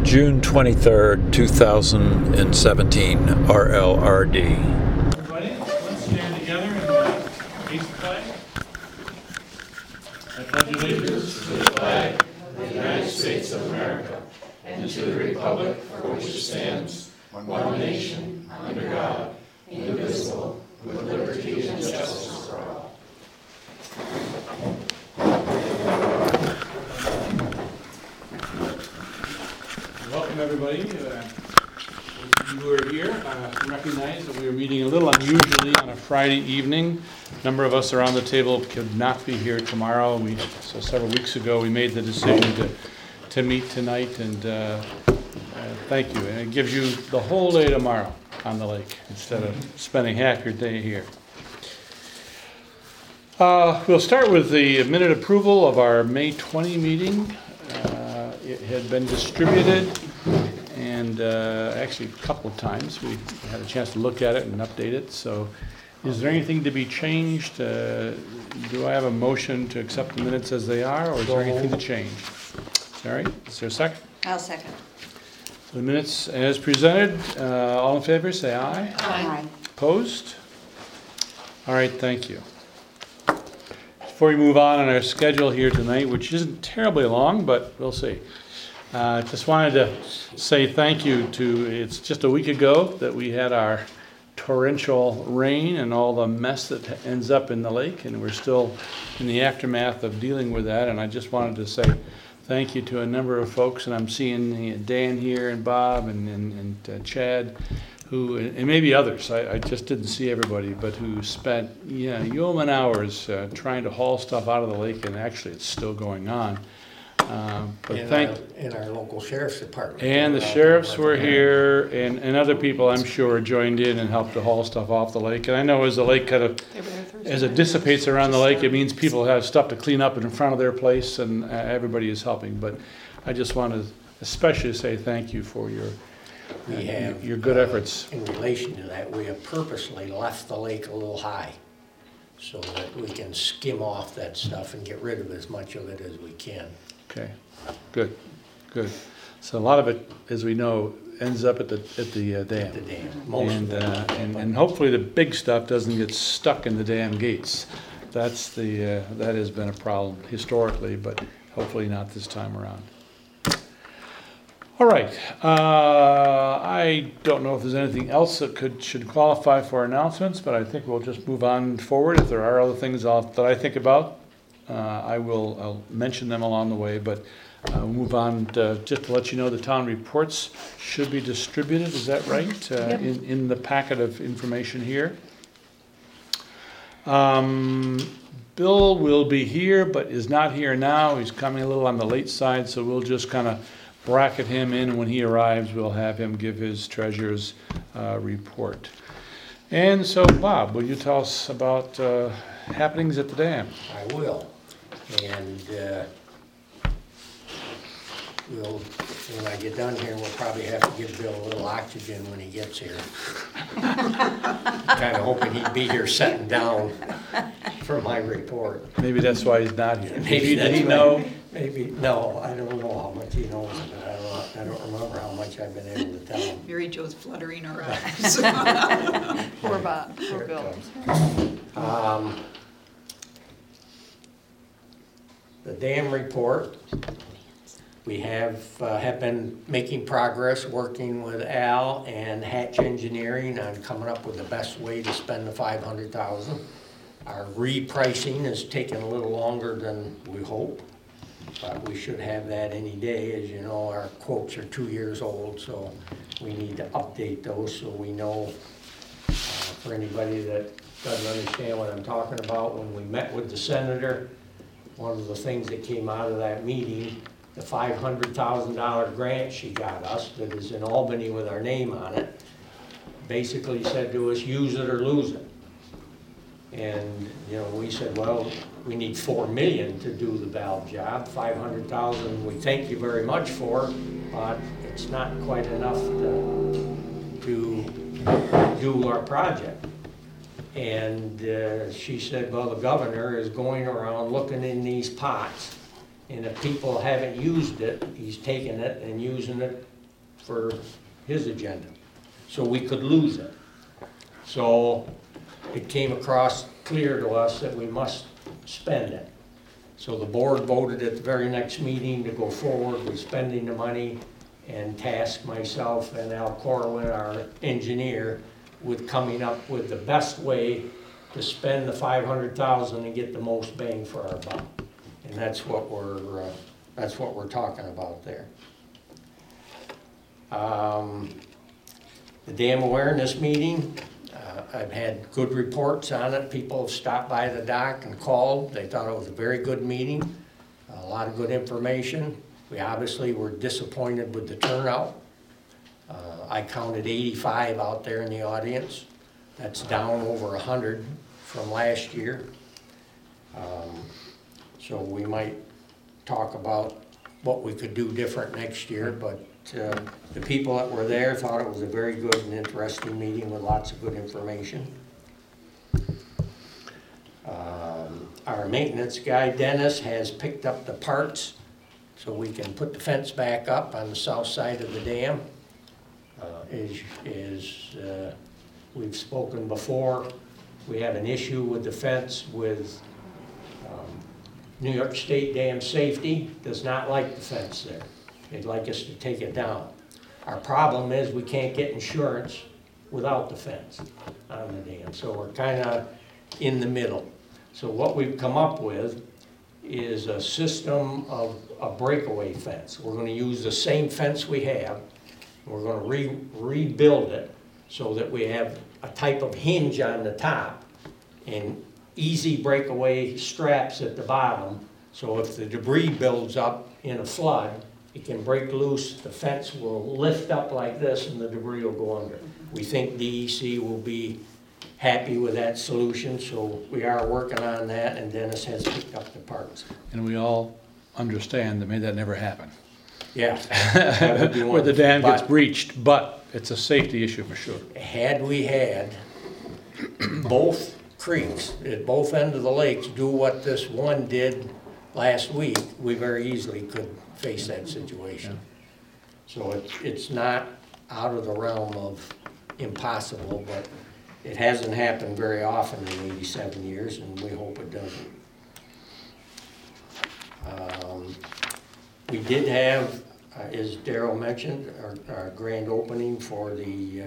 June 23rd, 2017, RLRD. Everybody, let's stand together and face the flag. I pledge allegiance to the flag of the United States of America and to the republic for which it stands, one nation, under God, indivisible, with liberty and justice for all. Welcome, everybody. You who are here recognize that we are meeting a little unusually on a Friday evening. A number of us around the table could not be here tomorrow. So several weeks ago, we made the decision to meet tonight, and thank you. And it gives you the whole day tomorrow on the lake instead of spending half your day here. We'll start with the minute approval of our May 20 meeting. It had been distributed, and actually a couple of times we had a chance to look at it and update it. So is there anything to be changed? Do I have a motion to accept the minutes as they are, or is there anything to change? Sorry, is there a second? I'll second. So the minutes as presented, all in favor say aye. Aye. Opposed? All right, thank you. Before we move on our schedule here tonight, which isn't terribly long, but we'll see. Just wanted to say thank you to, it's just a week ago that we had our torrential rain and all the mess that ends up in the lake, and we're still in the aftermath of dealing with that. And I just wanted to say thank you to a number of folks, and I'm seeing Dan here and Bob and Chad, who, and maybe others, I just didn't see everybody, but who spent yeoman hours trying to haul stuff out of the lake, and actually it's still going on. But in our local sheriff's department. And the sheriffs were here, and other people, I'm sure, joined in and helped to haul stuff off the lake. And I know as the lake as it dissipates around the lake, it means people have stuff to clean up in front of their place, and everybody is helping. But I just want to especially say thank you for your good efforts. In relation to that, we have purposely left the lake a little high so that we can skim off that stuff and get rid of as much of it as we can. Okay, good. So a lot of it, as we know, ends up at the dam. At the dam. And hopefully the big stuff doesn't get stuck in the dam gates. That has been a problem historically, but hopefully not this time around. All right, I don't know if there's anything else that should qualify for announcements, but I think we'll just move on forward. If there are other things that I think about, I'll mention them along the way, but we'll move on just to let you know the town reports should be distributed. Is that right? Yep. In the packet of information here. Bill will be here, but is not here now. He's coming a little on the late side, so we'll just kind of bracket him in, and when he arrives, we'll have him give his treasurer's report. And so, Bob, will you tell us about happenings at the dam? I will. And when I get done here, we'll probably have to give Bill a little oxygen when he gets here. Kind of hoping he'd be here sitting down for my report. Maybe that's why he's not here. Maybe Did he know? Maybe, no, I don't know how much he knows, but I don't remember how much I've been able to tell him. Mary Jo's fluttering her eyes. Poor Bob, poor Bill. The dam report, we have been making progress working with Al and Hatch Engineering on coming up with the best way to spend the $500,000. Our repricing has taken a little longer than we hope, but we should have that any day. As you know, our quotes are 2 years old, so we need to update those so we know. For anybody that doesn't understand what I'm talking about, when we met with the senator, one of the things that came out of that meeting, the $500,000 grant she got us that is in Albany with our name on it, basically said to us, use it or lose it. And we said, well, we need $4 million to do the valve job. $500,000 we thank you very much for, but it's not quite enough to do our project. And she said, well, the governor is going around looking in these pots, and if people haven't used it, he's taking it and using it for his agenda. So we could lose it. So it came across clear to us that we must spend it. So the board voted at the very next meeting to go forward with spending the money and task myself and Al Corwin, our engineer, with coming up with the best way to spend the $500,000 and get the most bang for our buck. And that's what we're talking about there. The dam awareness meeting, I've had good reports on it. People have stopped by the dock and called. They thought it was a very good meeting, a lot of good information. We obviously were disappointed with the turnout. I counted 85 out there in the audience. That's down over 100 from last year. So we might talk about what we could do different next year, but the people that were there thought it was a very good and interesting meeting with lots of good information. Our maintenance guy, Dennis, has picked up the parts so we can put the fence back up on the south side of the dam. We've spoken before, we have an issue with the fence with New York State Dam Safety does not like the fence there. They'd like us to take it down. Our problem is we can't get insurance without the fence on the dam, so we're kind of in the middle. So what we've come up with is a system of a breakaway fence. We're going to use the same fence we have. We're going to rebuild it so that we have a type of hinge on the top and easy breakaway straps at the bottom. So if the debris builds up in a flood, it can break loose, the fence will lift up like this and the debris will go under. We think DEC will be happy with that solution, so we are working on that, and Dennis has picked up the parts. And we all understand that may that never happen. Yeah. That would be Where the dam gets but breached, but it's a safety issue for sure. had we had both creeks at both ends of the lakes do what this one did last week, we very easily could face that situation. So it's not out of the realm of impossible, but it hasn't happened very often in 87 years, and we hope it doesn't. We did have, as Darrell mentioned, our grand opening for the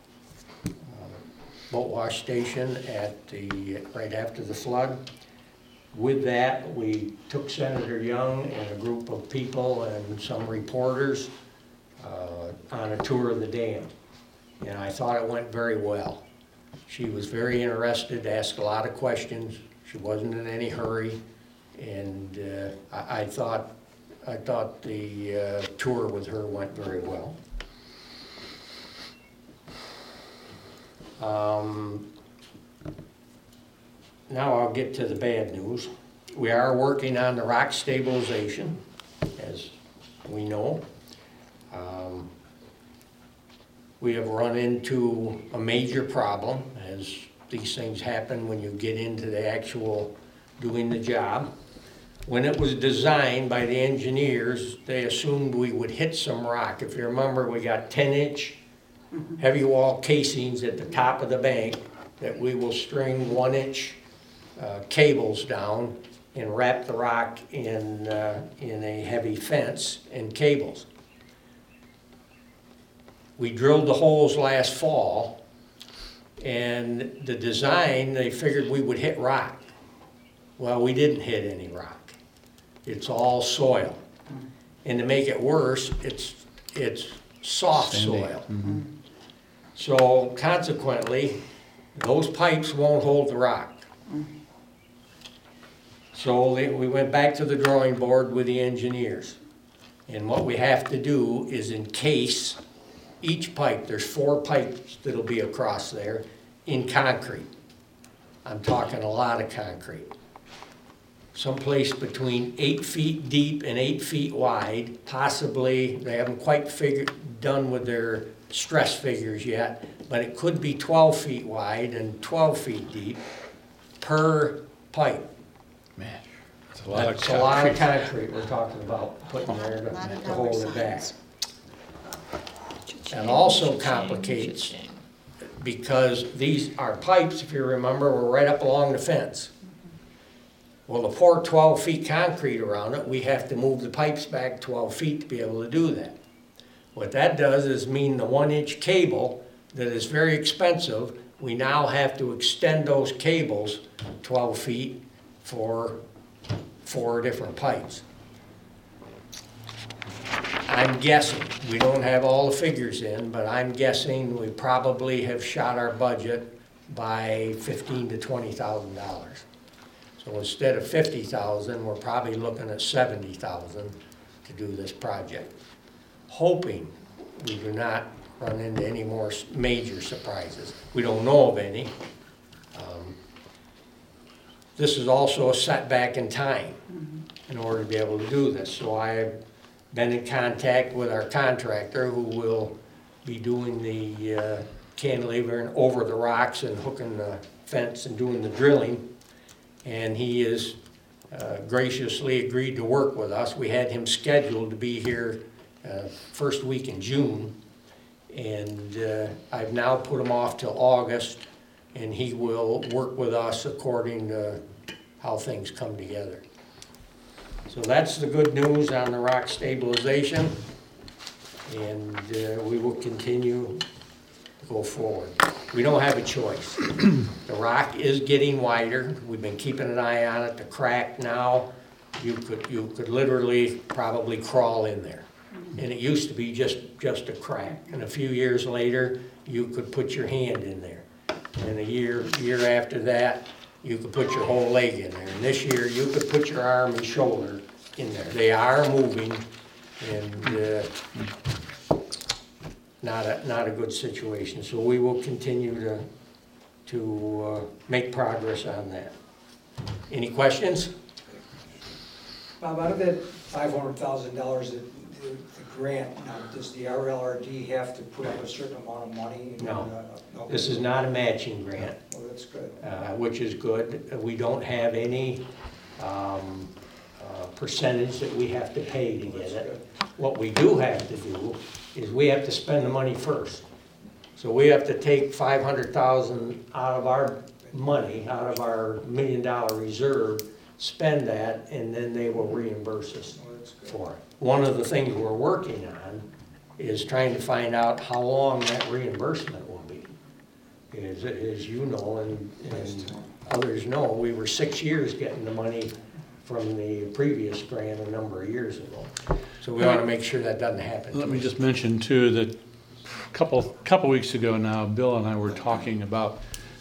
boat wash station at right after the flood. With that, we took Senator Young and a group of people and some reporters on a tour of the dam. And I thought it went very well. She was very interested, asked a lot of questions. She wasn't in any hurry. And I thought the tour with her went very well. Now I'll get to the bad news. We are working on the rock stabilization, as we know. We have run into a major problem, as these things happen when you get into the actual doing the job. When it was designed by the engineers, they assumed we would hit some rock. If you remember, we got 10-inch heavy wall casings at the top of the bank that we will string 1-inch cables down and wrap the rock in a heavy fence and cables. We drilled the holes last fall, and the design, they figured we would hit rock. Well, we didn't hit any rock. It's all soil. And to make it worse, it's soft soil. Mm-hmm. So consequently, those pipes won't hold the rock. So we went back to the drawing board with the engineers. And what we have to do is encase each pipe, there's 4 pipes that'll be across there, in concrete. I'm talking a lot of concrete. Someplace between 8 feet deep and 8 feet wide, possibly, they haven't quite done with their stress figures yet, but it could be 12 feet wide and 12 feet deep per pipe. Man, that's That's a lot of concrete we're talking about putting there to hold it back. That also complicates, because these, our pipes, if you remember, were right up along the fence. Well, to pour 12 feet concrete around it, we have to move the pipes back 12 feet to be able to do that. What that does is mean the 1-inch cable that is very expensive, we now have to extend those cables 12 feet for 4 different pipes. I'm guessing, we don't have all the figures in, but I'm guessing we probably have shot our budget by $15,000 to $20,000. So instead of 50,000, we're probably looking at 70,000 to do this project. Hoping we do not run into any more major surprises. We don't know of any. This is also a setback in time in order to be able to do this. So I've been in contact with our contractor who will be doing the cantilevering over the rocks and hooking the fence and doing the drilling. And he has graciously agreed to work with us. We had him scheduled to be here first week in June. And I've now put him off till August, and he will work with us according to how things come together. So that's the good news on the rock stabilization, and we will continue to go forward. We don't have a choice. The rock is getting wider. We've been keeping an eye on it. The crack now, you could literally probably crawl in there. And it used to be just a crack. And a few years later, you could put your hand in there. And a year after that, you could put your whole leg in there. And this year, you could put your arm and shoulder in there. They are moving, and not a good situation. So we will continue to make progress on that. Any questions? Bob, out of that $500,000, the grant, now, does the RLRD have to put up a certain amount of money? No. This is not a matching grant. Well, that's good. Which is good. We don't have any percentage that we have to pay to get it. What we do have to do is we have to spend the money first. So we have to take $500,000 out of our money, out of our $1 million reserve, spend that, and then they will reimburse us for it. One of the things we're working on is trying to find out how long that reimbursement will be. As you know, and others know, we were 6 years getting the money from the previous grant a number of years ago. So we want to make sure that doesn't happen. Let me just mention too that a couple weeks ago now, Bill and I were talking about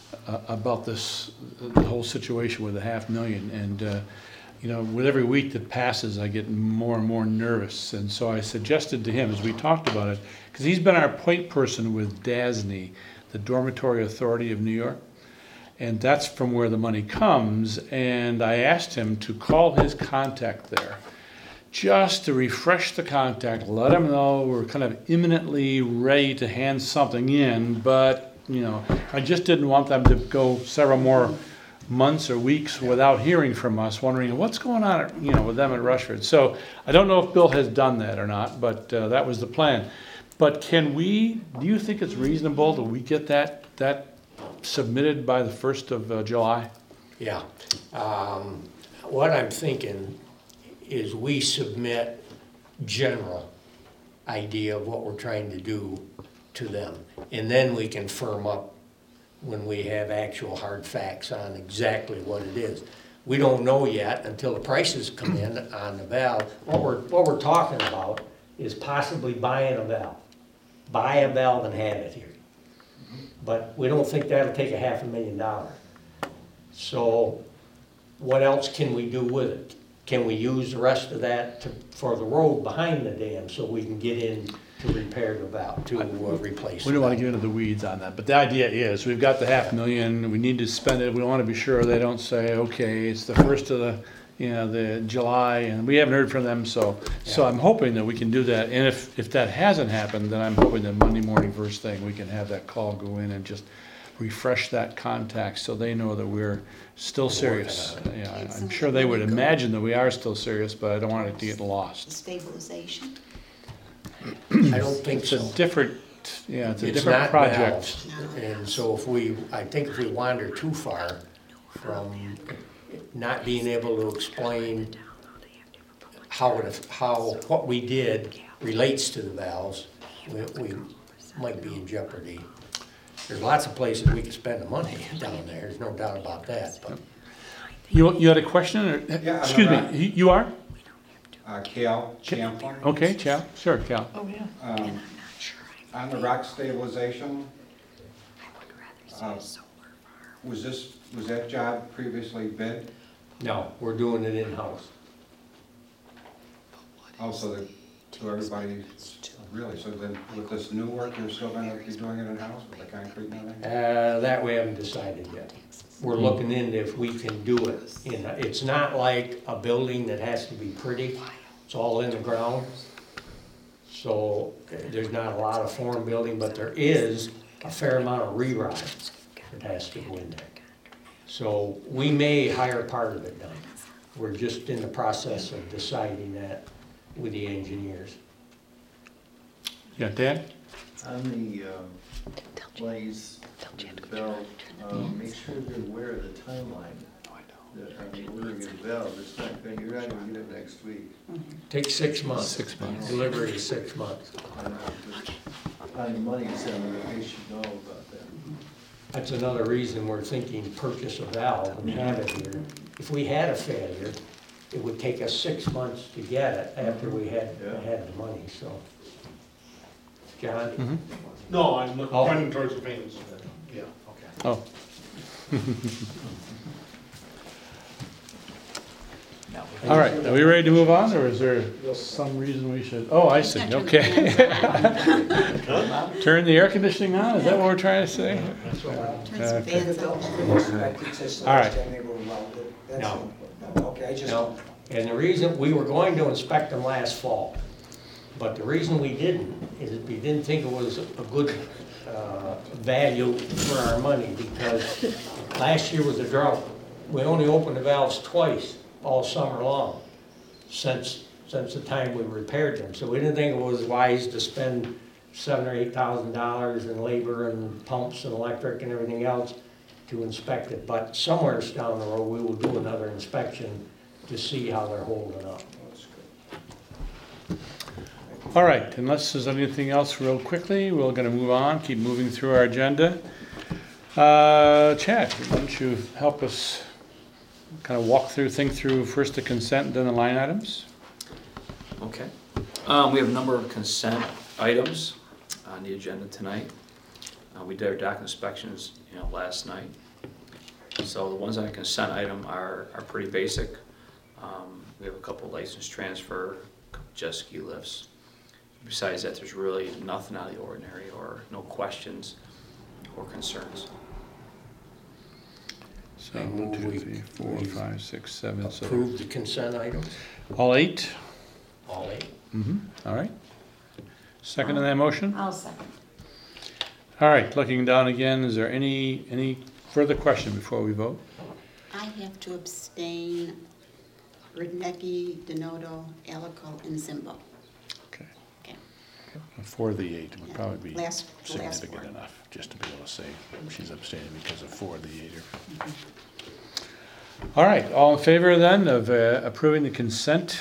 this, the whole situation with the $500,000, and you know, with every week that passes, I get more and more nervous. And so I suggested to him, as we talked about it, because he's been our point person with DASNY, the Dormitory Authority of New York, and that's from where the money comes. And I asked him to call his contact there, just to refresh the contact, let him know we're kind of imminently ready to hand something in, but you know, I just didn't want them to go several more months or weeks without hearing from us, wondering what's going on, you know, with them at Rushford. So I don't know if Bill has done that or not, but that was the plan. But can we? Do you think it's reasonable that we get that submitted by the 1st of July? Yeah. What I'm thinking is we submit general idea of what we're trying to do to them, and then we can firm up when we have actual hard facts on exactly what it is. We don't know yet until the prices come in on the valve. What we're talking about is possibly buying a valve. Buy a valve and have it here. But we don't think that'll take $500,000. So what else can we do with it? Can we use the rest of that for the road behind the dam so we can get in to repair the valve, to replace it? We don't want to get into the weeds on that, but the idea is we've got the $500,000. We need to spend it. We want to be sure they don't say, okay, it's the 1st of the July, and we haven't heard from them. So I'm hoping that we can do that. And if that hasn't happened, then I'm hoping that Monday morning first thing we can have that call go in and just refresh that contact so they know that we're still serious. Yeah, I'm sure they would imagine that we are still serious, but I don't want it to get lost. Stabilization. I don't think It's so. a different yeah, it's a It's different not project. valves. And so I think if we wander too far from not being able to explain what we did relates to the valves, we might be in jeopardy. There's lots of places we could spend the money down there, there's no doubt about that, but. You had a question, or, Yeah, excuse me, I'm you are? Cal Champlin. Okay, Chow, sure, Cal. Oh, yeah. On the rock stabilization, was that job previously bid? No, we're doing it in-house. Also, so everybody, really, so then with this new work, you're still gonna be doing it in-house with the concrete and everything? That we haven't decided yet. We're looking into if we can do it. It's not like a building that has to be pretty, it's all in the ground. So there's not a lot of form building, but there is a fair amount of rerod that has to go in there. So we may hire part of it done. We're just in the process of deciding that with the engineers. Yeah, Dan? On the plays, the valve, make sure they're aware of the timeline. That on the ordering of the valve, it's not going, you're not gonna get it next week. Takes 6 months. 6 months. Delivery is 6 months. On the money center, they should know about that. That's another reason we're thinking purchase a valve and have it here. If we had a failure, it would take us 6 months to get it after we had the money, so. John? No, I'm looking, Oh. pointing towards the paintings. Yeah, okay. Oh. All right, are we ready to move on, or is there some reason we should? Oh, I see, okay. Turn the air conditioning on, is that what we're trying to say? Turn some Okay. fans on. All right. No. Okay, I just. No, and the reason, we were going to inspect them last fall, but the reason we didn't is we didn't think it was a good value for our money, because last year was a drought. We only opened the valves twice all summer long, since the time we repaired them. So we didn't think it was wise to spend $7,000 or $8,000 in labor and pumps and electric and everything else to inspect it. But somewhere down the road, we will do another inspection to see how they're holding up. All right, unless there's anything else real quickly, we're gonna move on, keep moving through our agenda. Chad, why don't you help us kind of think through first the consent, then the line items? Okay. We have a number of consent items on the agenda tonight. We did our dock inspections, last night. So the ones on the consent item are pretty basic. We have a couple license transfer, a couple jet ski lifts. Besides that, there's really nothing out of the ordinary or no questions or concerns. So 1, 2, 3, 4, 5, 6, 7, so Approve the consent items, all 8? all 8. All right. Second on that motion? I'll second. All right, looking down again, is there any further question before we vote? I have to abstain. Radnecki, Denoto, Alico, and Zimbo. Okay. Okay. For the 8 would probably be Last significant word. enough, just to be able to say she's abstaining because of 4 of the 8. All right, all in favor then of approving the consent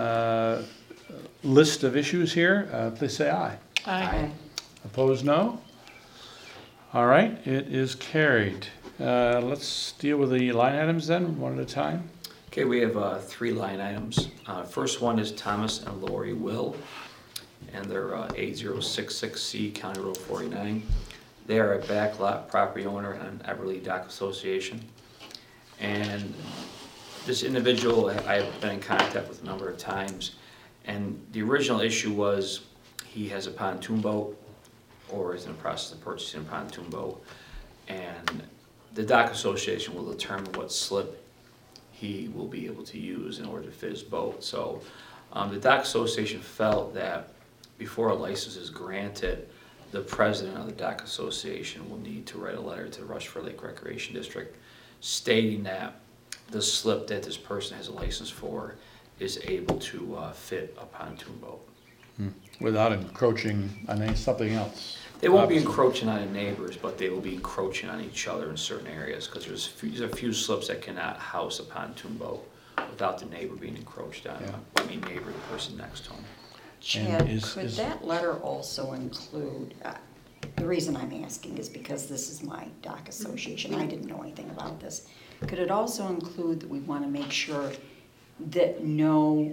list of issues here, please say aye. Aye. Opposed, no? All right, it is carried. Let's deal with the line items then, one at a time. Okay, we have 3 line items. First one is Thomas and Lori Will, and they're 8066C County Road 49. They are a backlot property owner on Everly Dock Association. And this individual, I've been in contact with a number of times, and the original issue was he has a pontoon boat or is in the process of purchasing a pontoon boat, and the Dock Association will determine what slip he will be able to use in order to fit his boat. So the Dock Association felt that before a license is granted, the president of the Dock Association will need to write a letter to the Rushford Lake Recreation District stating that the slip that this person has a license for is able to fit a pontoon boat. Without encroaching on something else. They won't be Obviously. encroaching on the neighbors, but they will be encroaching on each other in certain areas, because there's a few slips that cannot house a pontoon boat without the neighbor being encroached on. Yeah. I mean neighbor, the person next to him. Chad, is- could is- that letter also include, the reason I'm asking is because this is my dock association, I didn't know anything about this. Could it also include that we want to make sure that no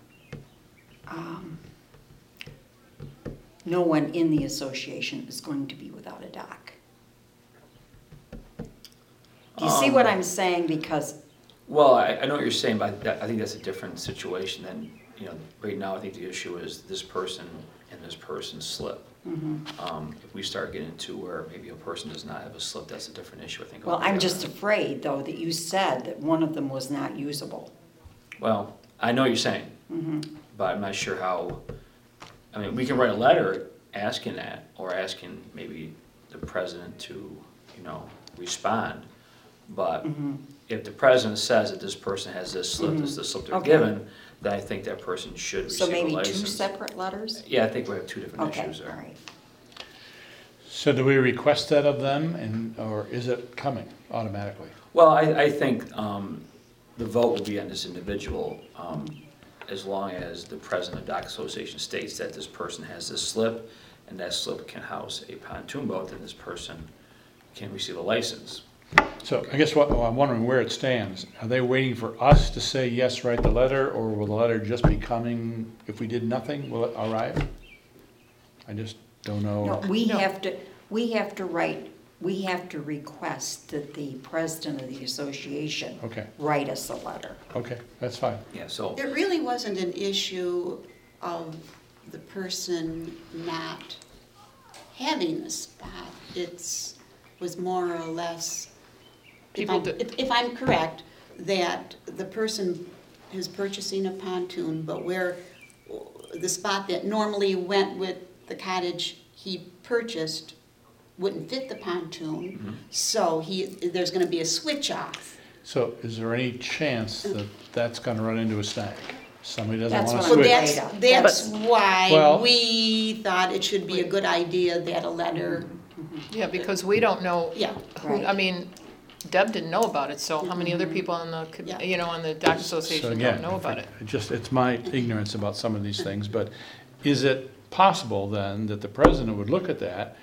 one in the association is going to be without a dock? Do you see what I'm saying? Because, Well, I know what you're saying, but I think that's a different situation than, right now I think the issue is this person and this person slip. If we start getting to where maybe a person does not have a slip, that's a different issue, I think. well, I'm altogether. just afraid, though, that you said that one of them was not usable. Well, I know what you're saying, but I'm not sure how, I mean, we can write a letter asking that, or asking maybe the president to, respond. But if the president says that this person has this slip, this is the slip they're Okay. given, then I think that person should So receive a maybe license. 2 separate letters? Yeah, I think we have two different Okay, issues all there. right. So do we request that of them, or is it coming automatically? Well, I think the vote will be on this individual, as long as the president of the Dock Association states that this person has this slip, and that slip can house a pontoon boat, then this person can receive a license. So I guess I'm wondering where it stands. Are they waiting for us to say, yes, write the letter, or will the letter just be coming, if we did nothing, will it arrive? I just don't know. No, we have to request that the president of the association Okay, write us a letter. okay, that's fine. Yeah, so, It really wasn't an issue of the person not having a spot. Was more or less, if I'm correct, that the person is purchasing a pontoon, but where the spot that normally went with the cottage he purchased wouldn't fit the pontoon, so there's gonna be a switch off. So is there any chance that that's gonna run into a snag? Somebody doesn't That's wanna what I'm switch? Well, afraid of. that's why Well- we thought it should be a good idea that a letter, Yeah, because we don't know, yeah. I mean, Deb didn't know about it, so how many other people on the, Yeah. On the dock So association again, don't know about it? it's my ignorance about some of these things, but is it possible then that the president would look at that,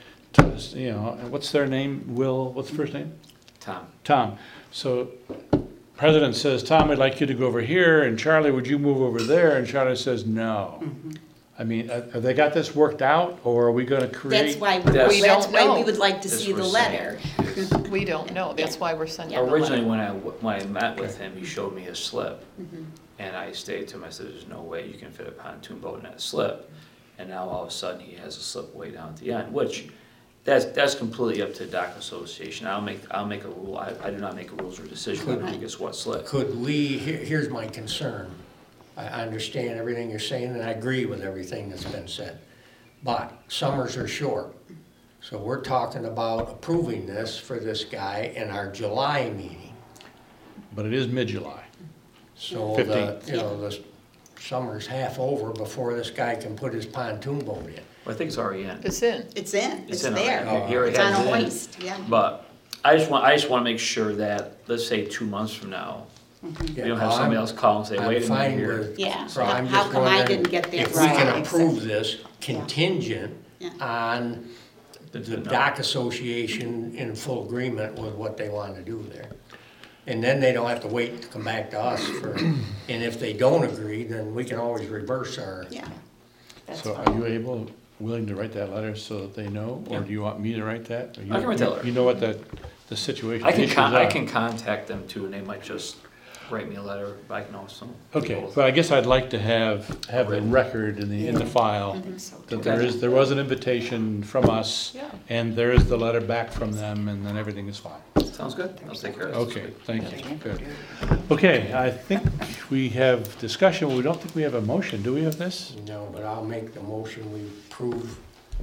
and what's their name? What's the first name? Tom, Tom. So president says, Tom, I'd like you to go over here, and Charlie, would you move over there? And Charlie says, no. I mean, have they got this worked out, or are we gonna That's create? why, That's- We that's don't why we know. would like to That's see the what we're letter. saying. We don't know, that's why we're sending the letter. Originally, when I met with him, he showed me a slip, and I stated to him, I said, there's no way you can fit a pontoon boat in that slip. And now all of a sudden, he has a slip way down at the end, which, that's completely up to the Dock Association. I'll make a rule, I do not make a rules or decision on who gets what slip. Could we, here's my concern. I understand everything you're saying, and I agree with everything that's been said. But summers are short. So we're talking about approving this for this guy in our July meeting. But it is mid-July. So 15th. the summer's half over before this guy can put his pontoon boat in. Well, I think it's already in. It's in. It's in, it's in there. already. He already It's on has a it in. hoist, yeah. But I just want to make sure that, let's say 2 months from now, we don't have somebody else call and say, I'm wait a minute fine here. with- Yeah, So I'm how just come I wondering didn't get that if we right? can approve this contingent Yeah. on the No. dock association in full agreement with what they want to do there. And then they don't have to wait to come back to us for, and if they don't agree, then we can always reverse our. Yeah. That's So fine. are you willing to write that letter so that they know, or do you want me to write that? Or I can write that letter. You know what the situation, I the can issues I are. can contact them too, and they might just write me a letter, but I can also. Okay, but I guess I'd like to have the record in the file, I think so, that too. there was an invitation from us, Yeah. and there is the letter back from them, and then everything is fine. Sounds good, I'll take care of it. Okay, thank you, good. Okay, I think we have discussion, we don't think we have a motion, do we have this? No, but I'll make the motion, we approve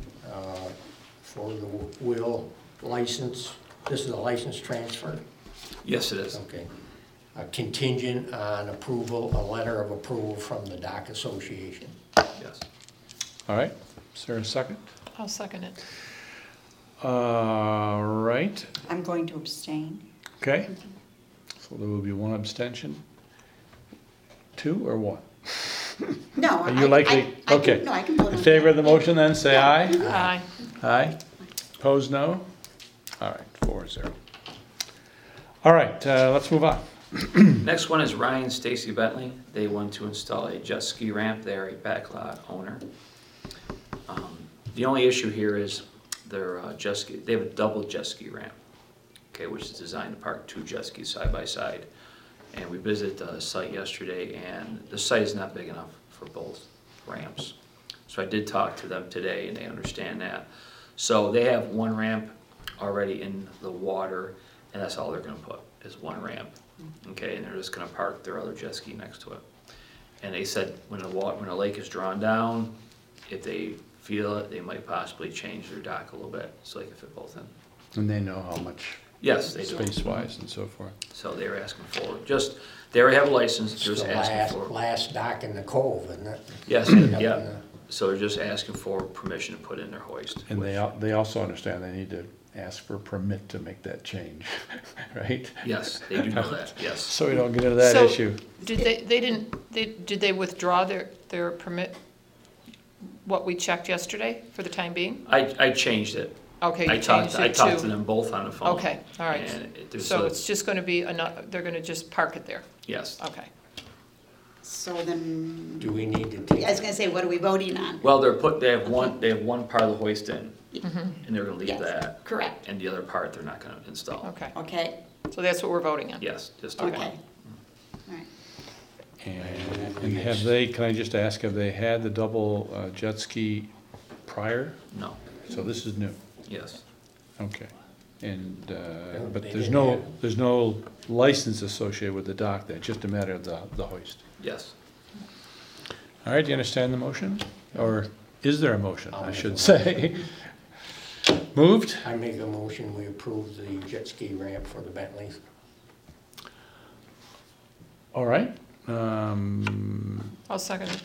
for the will license. This is a license transfer, Yes, it is. okay. Contingent on approval, a letter of approval from the dock association. Yes. All right, is there a second? I'll second it. Right, I'm going to abstain. okay. So there will be one abstention. 2 or 1? No. Are you likely? Okay. No, I can vote In on favor of the that. motion then, say aye. Aye. Aye. Opposed, no? All right, 4-0. All right, let's move on. Next one is Ryan and Stacy Bentley. They want to install a jet ski ramp. They're a backlot owner. The only issue here is their jet ski, they have a double jet ski ramp, okay, which is designed to park 2 jet skis side by side. And we visited the site yesterday, and the site is not big enough for both ramps. So I did talk to them today, and they understand that. So they have 1 ramp already in the water, and that's all they're gonna put, is 1 ramp. Okay, and they're just gonna park their other jet ski next to it. And they said when the lake is drawn down, if they feel it, they might possibly change their dock a little bit, so they can fit both in. And they know how much Yes, they do. space-wise and so forth. So they were asking for, they already have a license, It's just the asking for. last dock in the cove, isn't it? Yes, Up in yeah. the- So they're just asking for permission to put in their hoist. And they also understand they need to ask for a permit to make that change, right? Yes, they do know that, yes. So we don't get into that So, issue. Did they withdraw their permit, what we checked yesterday, for the time being? I changed it. Okay, you I changed it talked to to, them both on the phone. okay, all right. And there's So a- it's just gonna be, they're gonna just park it there, Yes. okay. So then, Do we need to take? I was gonna say, what are we voting on? Well, they have one part of the hoist in, and they're gonna leave Yes, that. correct. And the other part, they're not gonna install. Okay, Okay, so that's what we're voting on? Yes, just the okay. one. All right. And have they, can I just ask, have they had the double jet ski prior? No, So this is new, yes. okay. And, but they there's didn't no license associated with the dock then, just a matter of the hoist. Yes. All right, do you understand the motion? Or is there a motion, I should say? Moved? I make a motion, we approve the jet ski ramp for the Bentleys. All right. I'll second it.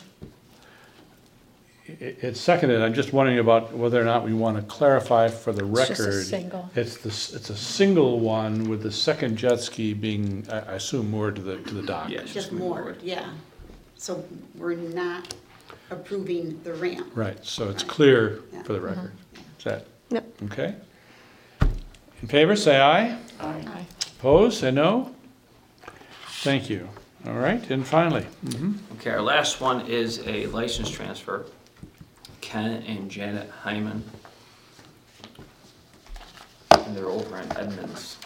It's seconded, I'm just wondering about whether or not we want to clarify for the It's just a record. single. It's a single one with the second jet ski being, I assume, moored to the dock. Yeah, it's Just gonna be moored, yeah. So we're not approving the ramp. Right, so it's Right. clear Yeah. for the record. Is that, Yep. okay? In favor, say aye. Aye. Opposed, say no. Thank you. All right, and finally, Okay, our last one is a license transfer. Ken and Janet Hyman. And they're over in Edmonds.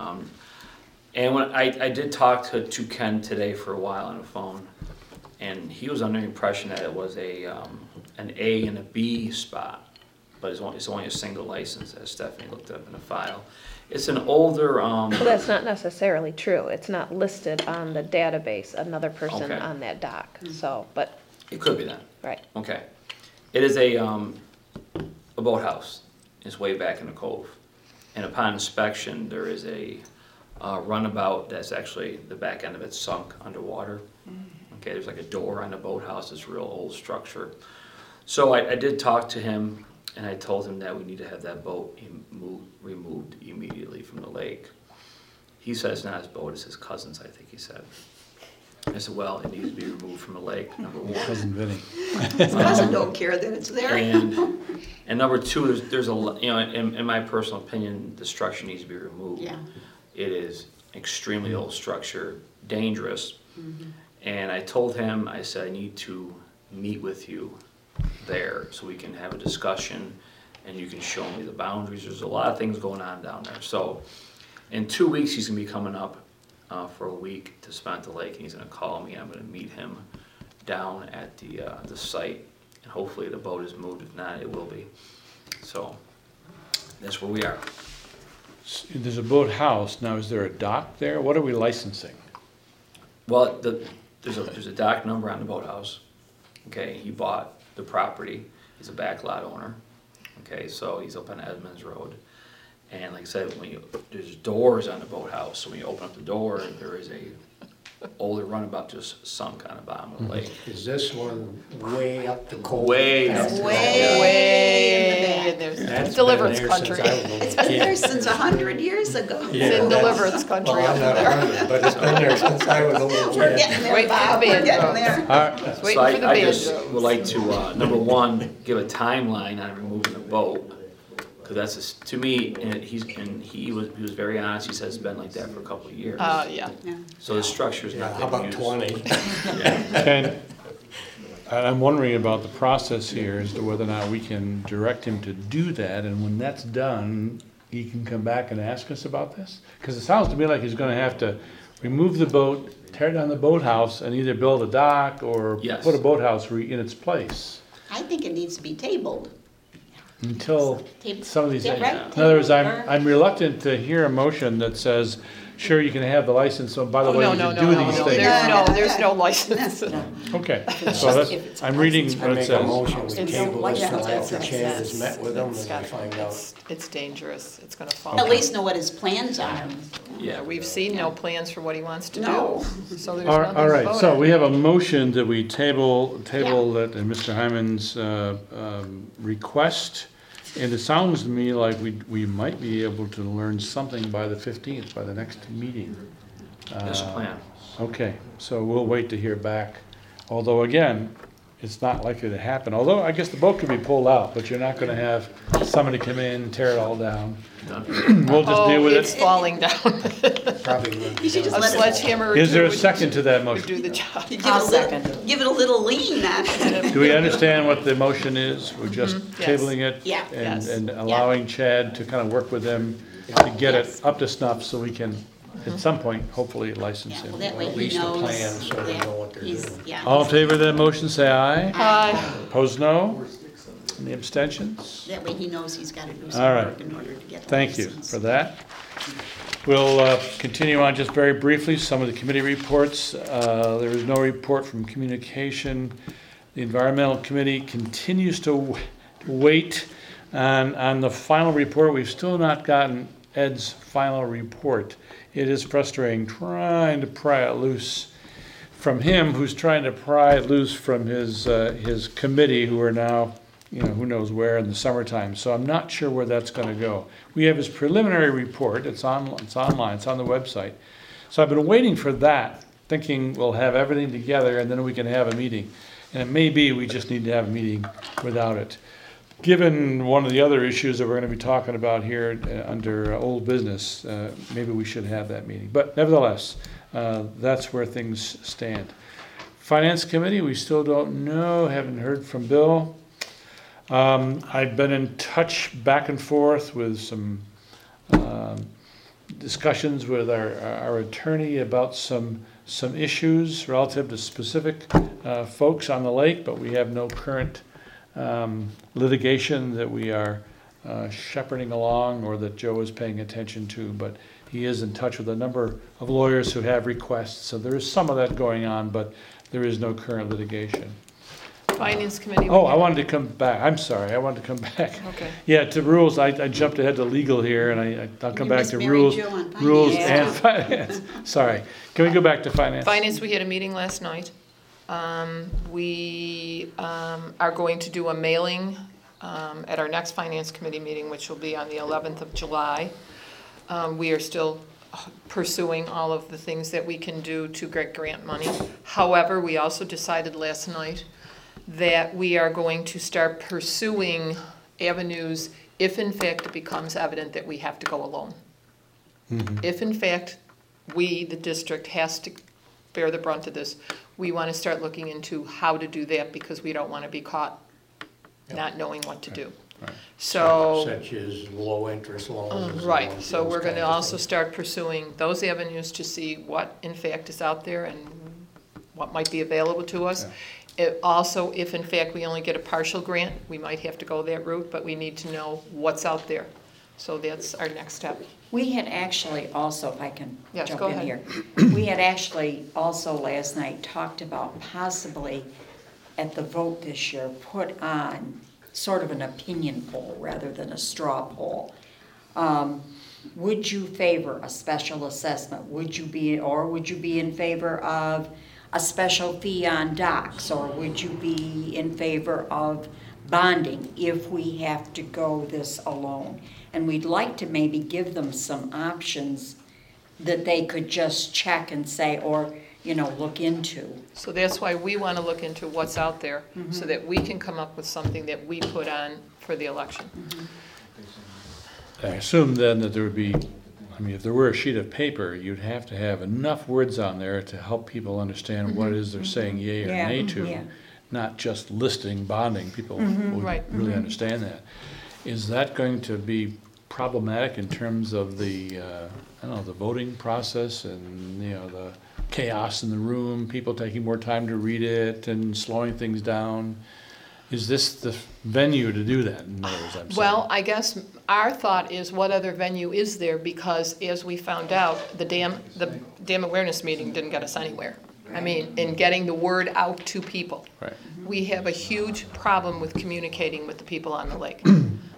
And when I did talk to Ken today for a while on the phone, and he was under the impression that it was an A and a B spot, but it's only a single license, as Stephanie looked up in the file. It's an older, Well, that's not necessarily true. It's not listed on the database, another person Okay. on that dock, so, but, it could be that. right. Okay. It is a boathouse. It's way back in the cove. And upon inspection, there is a runabout that's actually, the back end of it's sunk underwater. Okay, there's like a door on the boathouse, it's a real old structure. So I did talk to him, and I told him that we need to have that boat removed immediately from the lake. He said it's not his boat, it's his cousin's, I think he said. I said, well, it needs to be removed from the lake, number one. cousin Vinny. His cousin don't care that it's there. And number two, there's in my personal opinion, the structure needs to be removed. Yeah. It is extremely old structure, dangerous. Mm-hmm. And I told him, I said, I need to meet with you there so we can have a discussion and you can show me the boundaries. There's a lot of things going on down there. So in 2 weeks, he's gonna be coming up for a week to spend at the lake, and he's gonna call me, and I'm gonna meet him down at the site, and hopefully the boat is moved. If not, it will be. So that's where we are. There's a boathouse, now is there a dock there? What are we licensing? Well, there's a dock number on the boathouse. Okay, he bought the property. He's a backlot owner. Okay, so he's up on Edmonds Road. And like I said, there's doors on the boathouse, so when you open up the door, there is a older runabout just sunk on the bottom of the lake. Is this one way up the cove? Way up. Way in the Way back. in there. That's Deliverance been there since country. I was a little It's been kid. there since 100 years ago. Yeah, It's in that's- Deliverance country Well, I'm over not there. 100, but it's been there since I was a little We're kid. getting there, Wait for the Bob, we're band getting drums. there. All right, Waiting So for the I band just drums. would like to, number one, give a timeline on removing the boat. Because that's, to me, and he was very honest, he says it's been like that for a couple of years. Yeah. Yeah. So the structure's Yeah, not how been about used. 20? and I'm wondering about the process here as to whether or not we can direct him to do that, and when that's done, he can come back and ask us about this? Because it sounds to me like he's gonna have to remove the boat, tear down the boathouse, and either build a dock or Yes. put a boathouse in its place I think it needs to be tabled. until some of these. Yeah, right. In other words, Table. I'm reluctant to hear a motion that says, sure, you can have the license, so by the way, No, you no, can no, do no, these no, things. there's no license. Okay, It's so just that's, if it's a I'm reading license what I it make a says. motion, we It's- table this till Yeah. after Chad has met with them It's and got- we find out. It's dangerous, it's gonna fall At down. least know what his plans are. Yeah, we've seen no plans for what he wants to No. do, so there's All nothing all to right, vote so on. we have a motion that we table that Mr. Hyman's request. And it sounds to me like we might be able to learn something by the 15th, by the next meeting. That's the plan. Okay, so we'll wait to hear back. Although again, it's not likely to happen. Although I guess the boat could be pulled out, but you're not gonna have somebody come in and tear it all down. We'll just deal with Oh, it's it. falling down. Probably would be You should just done. A let it- sledgehammer or Is there two a would second to that would do motion? the job. Give it I'll a little- second. Give it a little lean on it. Do we understand what the motion is? We're just yes. tabling it? Yeah. And, Yes. and allowing Chad to kind of work with them to get it Yes. up to snuff so we can, at some point, hopefully license Yeah, him. well, that way At he least a knows. plan so they that know what they're he's- doing. yeah, All in he's- favor of that motion, say aye. Aye. Opposed, no? Any abstentions? That way he knows he's gotta do All some right. work in order to get the Thank you license. for that. We'll continue on just very briefly, some of the committee reports. There is no report from communication. The Environmental Committee continues to wait on the final report. We've still not gotten Ed's final report. It is frustrating trying to pry it loose from him, who's trying to pry it loose from his committee, who are now, who knows where in the summertime. So I'm not sure where that's going to go. We have his preliminary report. It's online. It's on the website. So I've been waiting for that, thinking we'll have everything together and then we can have a meeting. And it may be we just need to have a meeting without it. Given one of the other issues that we're going to be talking about here under old business, maybe we should have that meeting. But nevertheless, that's where things stand. Finance Committee, we still don't know, haven't heard from Bill. I've been in touch back and forth with some discussions with our attorney about some issues relative to specific folks on the lake, but we have no current litigation that we are shepherding along or that Joe is paying attention to, but he is in touch with a number of lawyers who have requests, so there is some of that going on, but there is no current litigation. Finance Committee. Oh, I wanted to come back, I'm sorry, I wanted to come back. Okay. Yeah, to rules, I jumped ahead to legal here, and I'll come You back to mismarried rules. Joe on finance. Rules Yeah. and finance, sorry. Can we go back to finance? Finance, we had a meeting last night. We are going to do a mailing at our next Finance Committee meeting, which will be on the 11th of July. We are still pursuing all of the things that we can do to get grant money. However, we also decided last night that we are going to start pursuing avenues if in fact it becomes evident that we have to go alone. If in fact we, the district, has to bear the brunt of this, we want to start looking into how to do that because we don't want to be caught not knowing what to do. Right. So, Such as low interest loans. right, and so those we're going to kinds of also things. start pursuing those avenues to see what in fact is out there and what might be available to us. It also, if in fact we only get a partial grant, we might have to go that route, but we need to know what's out there. So that's our next step. We had actually also, if I can Yes, jump go in ahead. here. We had actually also last night talked about possibly at the vote this year, put on sort of an opinion poll rather than a straw poll. Would you favor a special assessment? Would you be in favor of a special fee on docks? Or would you be in favor of bonding if we have to go this alone. And we'd like to maybe give them some options that they could just check and say, or, look into. So that's why we want to look into what's out there, so that we can come up with something that we put on for the election. I assume then that there would be, if there were a sheet of paper, you'd have to have enough words on there to help people understand what it is they're saying yea or nay to, not just listing bonding. People would Right. really understand that. Is that going to be problematic in terms of the, the voting process and, the chaos in the room, people taking more time to read it and slowing things down? Is this the venue to do that, in other words, I'm saying? Well, I guess our thought is, what other venue is there? Because as we found out, the dam awareness meeting didn't get us anywhere. In getting the word out to people. Right. We have a huge problem with communicating with the people on the lake.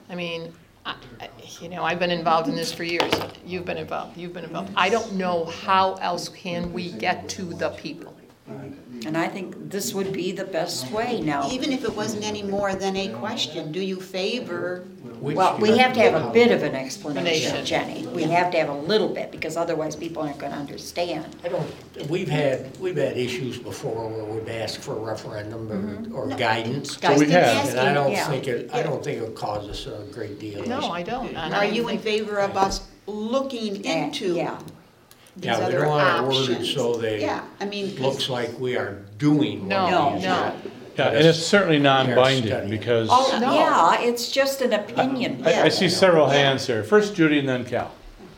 I've been involved in this for years. You've been involved. I don't know how else can we get to the people. And I think this would be the best way now. Even if it wasn't any more than a question, do you favor? Well, we have to have a bit of an explanation, Explanation. Jenny. We have to have a little bit, because otherwise people aren't gonna understand. We've had issues before where we've asked for a referendum or guidance. So we have. And I don't Yeah. think it'll cause us a great deal. No, I don't. And Are I you in think- favor of us looking into Yeah. these Yeah, we other don't want to word it options? so they, Yeah, 'cause- looks like we are doing No, what we no. should. Yeah, and it's certainly study. non-binding, because Oh, No. yeah, it's just an opinion. I see several hands here. First Judy and then Cal.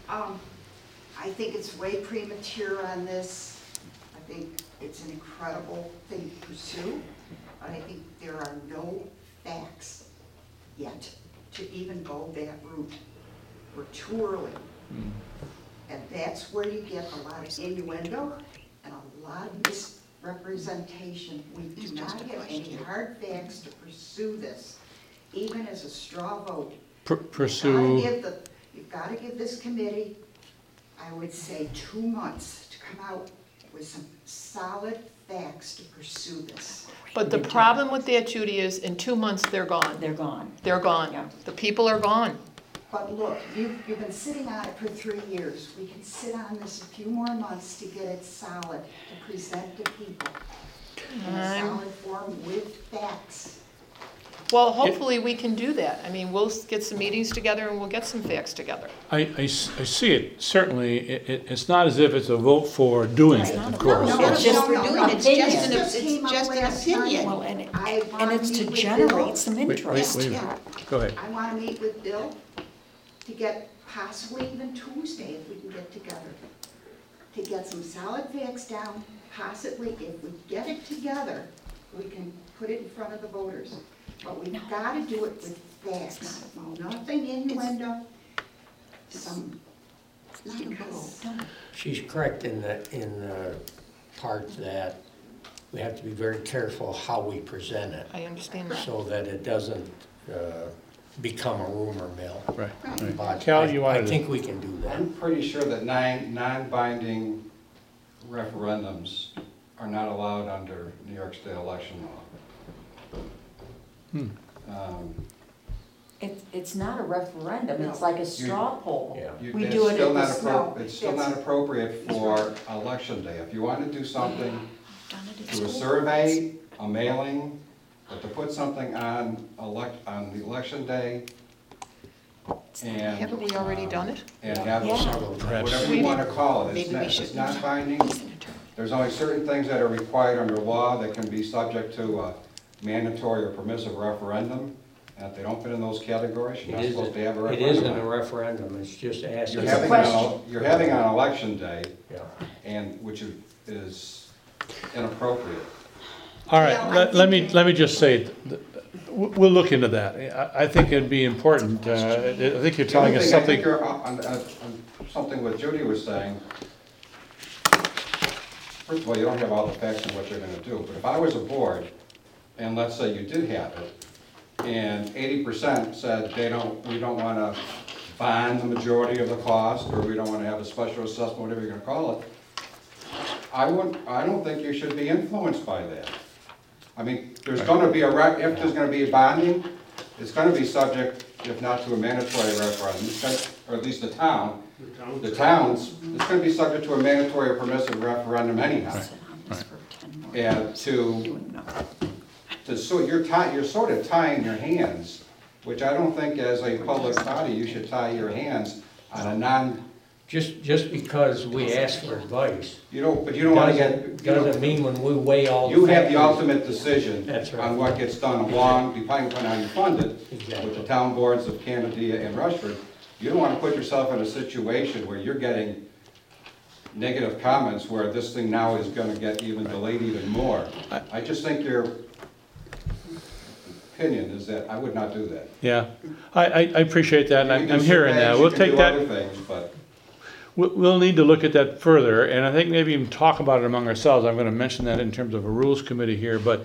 I think it's way premature on this. I think it's an incredible thing to pursue, but I think there are no facts yet to even go that route. We're too early. And that's where you get a lot of innuendo and a lot of misrepresentation. We do not have any hard facts to pursue this, even as a straw vote. Pursue. You've got to give this committee, I would say, 2 months to come out with some solid facts to pursue this. But the problem with that, Judy, is in 2 months, they're gone. They're gone. They're gone. Yeah. The people are gone. But look, you've been sitting on it for 3 years. We can sit on this a few more months to get it solid, to present to people in a solid form with facts. Well, hopefully we can do that. We'll get some meetings together and we'll get some facts together. I see it, certainly, it's not as if it's a vote for doing it, of course. No, it's just for no, doing, no. it's just an opinion. Well, and I wanna it's to meet with generate Bill. some Wait, interest. wait. Yeah. Go ahead. I want to meet with Bill to get possibly even Tuesday if we can get together. To get some solid facts down, possibly if we get it together, we can put it in front of the voters. But we've got to do it with facts, nothing innuendo, some, because She's correct in the part that we have to be very careful how we present it, I understand that. so that it doesn't become a rumor mill. Right. But Cal, you wanted I to- think we can do that. I'm pretty sure that non-binding referendums are not allowed under New York State election law. It's not a referendum, it's like a straw poll. Yeah. We It's do it still at not the snow. It's still not appropriate for election day. If you want to do something through a survey, a mailing, but to put something on the election day and. Haven't we already done it? And have, Yeah. whatever you want to call it, Maybe we it's should. not binding. There's only certain things that are required under law that can be subject to a mandatory or permissive referendum. And if they don't fit in those categories, you're not supposed to have a It referendum. isn't a referendum, it's just asking. You're having on election day, Yeah. and which is inappropriate. All Yeah, I right, let me think- just say, we'll look into that. I think it'd be important, I think you're telling us The other something. thing, I think on something what Judy was saying, first of all, you don't have all the facts on what you're gonna do, but if I was a board, and let's say you did have it, and 80% said we don't wanna bond the majority of the cost, or we don't wanna have a special assessment, whatever you're gonna call it, I don't think you should be influenced by that. there's gonna be if there's gonna be a bonding, it's gonna be subject, if not to a mandatory referendum, or at least the towns, it's gonna be subject to a mandatory or permissive referendum anyhow. And so you're sort of tying your hands, which I don't think as a public body, you should tie your hands on a Just because we ask for advice, but you don't want to doesn't mean when we weigh all the you have the factors- ultimate decision That's right. on what gets done along, depending on how you fund it, Exactly. with the town boards of Canandaigua and Rushford. You don't want to put yourself in a situation where you're getting negative comments where this thing now is going to get even delayed even more. I just think your opinion is that I would not do that. Yeah, I appreciate that, and You I'm can do hearing surveys, that. you We'll can take do that. other things, but We'll need to look at that further, and I think maybe even talk about it among ourselves. I'm going to mention that in terms of a rules committee here, but,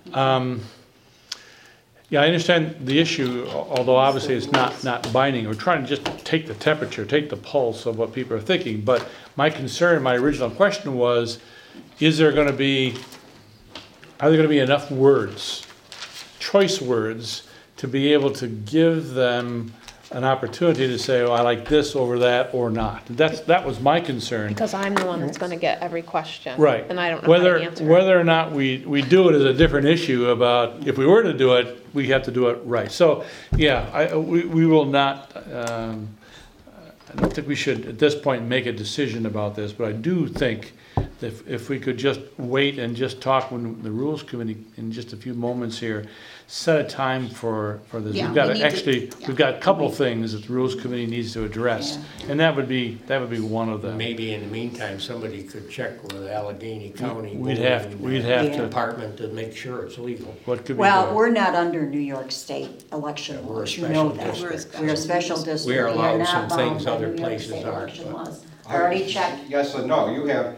yeah, I understand the issue, although obviously it's not binding. We're trying to just take the temperature, take the pulse of what people are thinking, but my concern, my original question was, are there going to be enough words, choice words, to be able to give them an opportunity to say, oh, I like this over that or not. That was my concern. Because I'm the one that's gonna get every question. Right. And I don't know how to answer it. Whether or not we do it is a different issue about, if we were to do it, we have to do it right. So, yeah, we will not, I don't think we should, at this point, make a decision about this, but I do think that if we could just wait and just talk when the Rules Committee, in just a few moments here, set a time for this. Yeah, We've got we to need actually, to- yeah. we've got a couple things that the Rules Committee needs to address, and that would be one of them. Maybe in the meantime, somebody could check with Allegheny County. We'd have Yeah. to, Department to make sure it's legal. what could be Well, done? we're not under New York State election Yeah, we're a laws, you know special that. district. We're a special district. We are allowed not some bound things by other New York places State aren't, election but- laws. I already checked, yes and no, you have,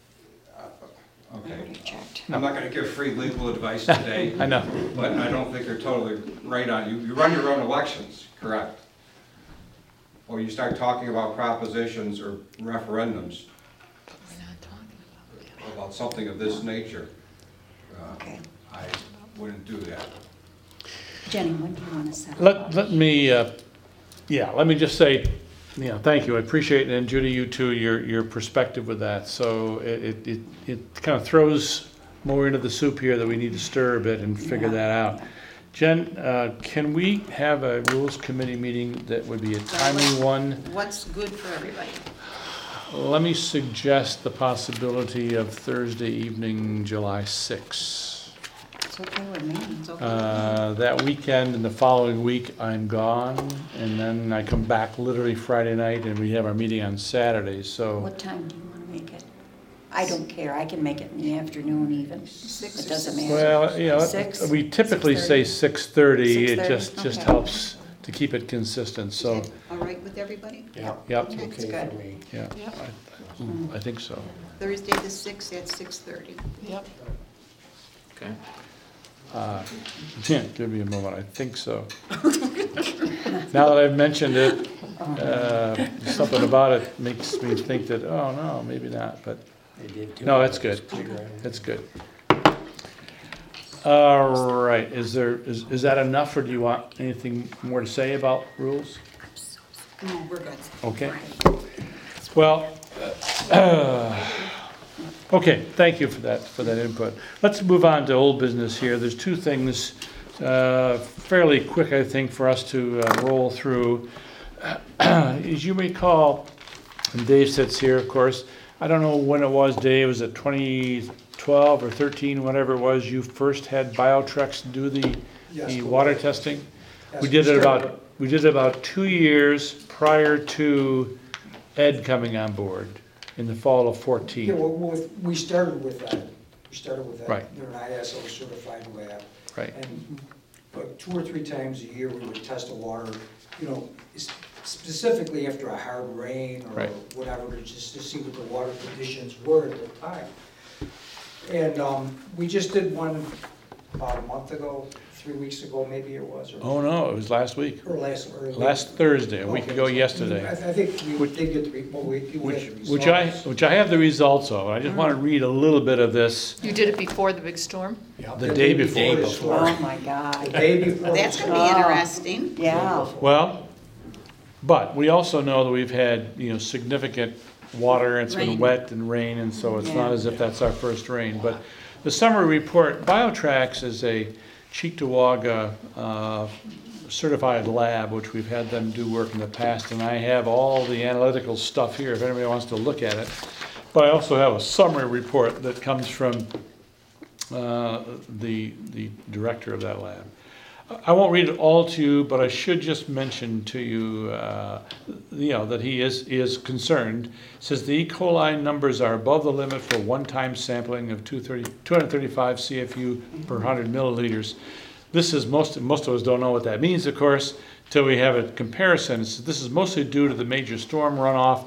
I okay. already checked. I'm not gonna give free legal advice today. I know. But I don't think you're totally right on, you run your own elections, correct? Or you start talking about propositions or referendums about something of this nature. Okay. I wouldn't do that. Jenny, when do you want to set it up? Let me just say, thank you, I appreciate it, and Judy, you too, your perspective with that. So it kind of throws more into the soup here that we need to stir a bit and figure that out. Jen, can we have a Rules Committee meeting that would be a timely one? What's good for everybody? Let me suggest the possibility of Thursday evening, July 6th. It's okay with me. It's okay. That weekend and the following week, I'm gone, and then I come back literally Friday night, and we have our meeting on Saturday, so. What time do you want to make it? I don't care, I can make it in the afternoon even. Six It or doesn't six. matter. Well, Six? we typically say 6:30, it 6:30, just okay. helps to keep it consistent, so, Is that all right with everybody? Yeah, yep, Okay, it's okay good. for me. yeah, I think so. Thursday the 6th at 6:30. Yep. Okay. Yeah, give me a moment, I think so. Now that I've mentioned it, something about it makes me think that, oh, no, maybe not, but, They did too. no, it's good, it's good. All right, is that enough, or do you want anything more to say about rules? No, we're good. Okay. Well, okay, thank you for that input. Let's move on to old business here. There's two things, fairly quick, I think, for us to roll through. As you recall, and Dave sits here, of course, I don't know when it was, Dave, was it 2012 or 13, whatever it was, you first had Biotrex do the Yes. water testing? Yes, We did it started- about 2 years prior to Ed coming on board in the fall of Yeah, 14. well, we started with that. We started with that. Right. They're an ISO certified lab. Right. And, but 2 or 3 times a year, we would test the water, specifically after a hard rain or Right. whatever, just to see what the water conditions were at the time. And we just did one about a month ago, 3 weeks ago, maybe it was, or Oh, no, it was last week. or Last Thursday, a week Okay. ago yesterday. I think we did get the, well, we had the Which I have the results of. I just want to read a little bit of this You did it before the big storm? the day before. Oh, my The God. day before. That's the gonna be storm. interesting. Yeah. Well, but we also know that we've had, significant water, it's been Rain. wet and rain, and so it's not Yeah. as if that's our first rain. But the summary report, BioTrax is a Cheektowaga certified lab, which we've had them do work in the past, and I have all the analytical stuff here if anybody wants to look at it. But I also have a summary report that comes from the director of that lab. I won't read it all to you, but I should just mention to you, that he is concerned. Says the E. coli numbers are above the limit for one-time sampling of 235 CFU per 100 milliliters. This is most of us don't know what that means, of course, till we have a comparison. This is mostly due to the major storm runoff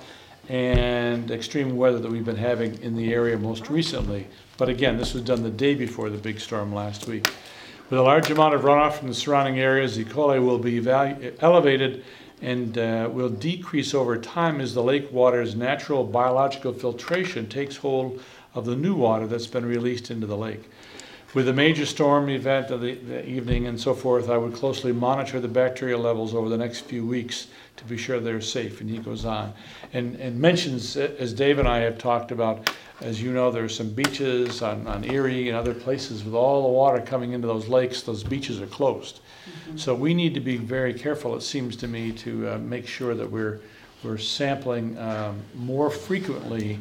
and extreme weather that we've been having in the area most recently. But again, this was done the day before the big storm last week. With a large amount of runoff from the surrounding areas, E. coli will be elevated and will decrease over time as the lake water's natural biological filtration takes hold of the new water that's been released into the lake. With a major storm event of the evening and so forth, I would closely monitor the bacterial levels over the next few weeks to be sure they're safe. And he goes on and mentions, as Dave and I have talked about, as you know, there are some beaches on Erie and other places with all the water coming into those lakes. Those beaches are closed. Mm-hmm. So we need to be very careful, it seems to me, to make sure that we're sampling more frequently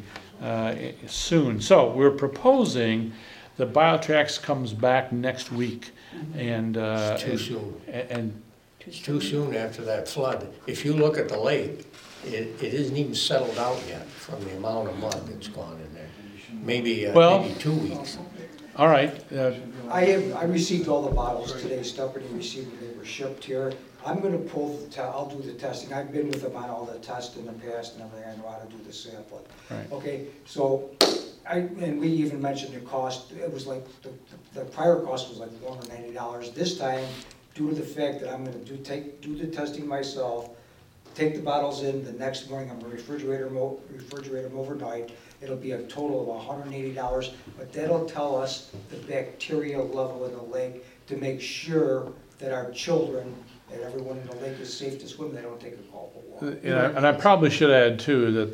soon. So we're proposing that BioTrax comes back next week. And It's too soon. And It's too soon after that flood. If you look at the lake, it isn't even settled out yet from the amount of mud that's gone in there. Maybe 2 weeks. All right. I received all the bottles today, Stephanie received them, they were shipped here. I'm gonna I'll do the testing, I've been with them on all the tests in the past and everything, I know how to do the sampling. Right. Okay, so, and we even mentioned the cost, it was like, the prior cost was like $490. This time, due to the fact that I'm gonna do the testing myself, take the bottles in, the next morning I'm gonna refrigerate them overnight. It'll be a total of $180, but that'll tell us the bacterial level in the lake to make sure that our children and everyone in the lake is safe to swim, they don't take a gulp of water. And I probably should add too that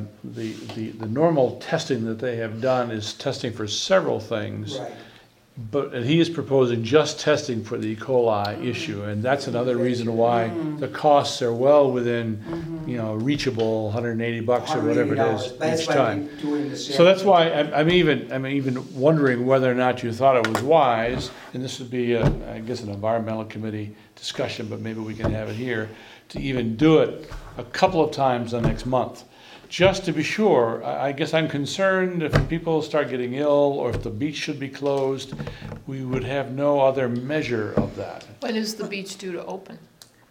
the normal testing that they have done is testing for several things. Right. But he is proposing just testing for the E. coli issue, and that's another reason why the costs are well within, reachable $180 or whatever it is That's each why time. we're doing the So that's sampling. why I'm even wondering whether or not you thought it was wise, and this would be, I guess, an environmental committee discussion, but maybe we can have it here, to even do it a couple of times the next month. Just to be sure. I guess I'm concerned if people start getting ill or if the beach should be closed, we would have no other measure of that. When is the beach due to open?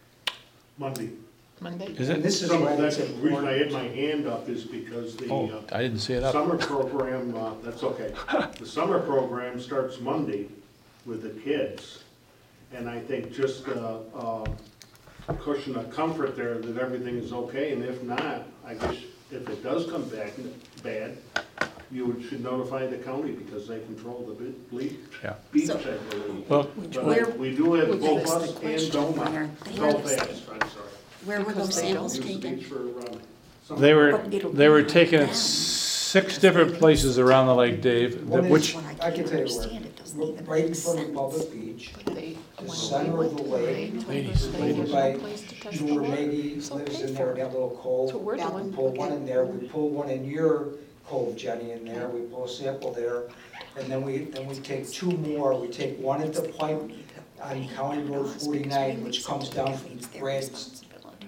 Monday. Monday? Is And it? this is Some why of it's that, the reason I important. had my hand up is because the Oh, I didn't see it up. summer program, that's okay. The summer program starts Monday with the kids. And I think just a cushion of comfort there that everything is okay. And if not, I guess if it does come back bad, you should notify the county because they control the Yeah. beach, So- I believe. Well, But we do have which both is us the and question, Belmont. where they Belfast, are. I'm sorry. Where were Because those they don't samples Use the taken? beach for, summer. they were taken at 6 different places around the lake, Dave, One is- which, What I I can't can tell you understand, it doesn't where, even right in make front of sense. Public Beach, But they the went center away of the with lake, it. Ladies, There's over no by place to test Jewel for. Maggie So lives pay in there, for it. that little cove. So we're Yeah. doing. We pull one in there, we pull one in your cove, Jenny, in there, we pull a sample there, and then we take two more, we take one at the pipe on County Road 49, which comes down from Brad's,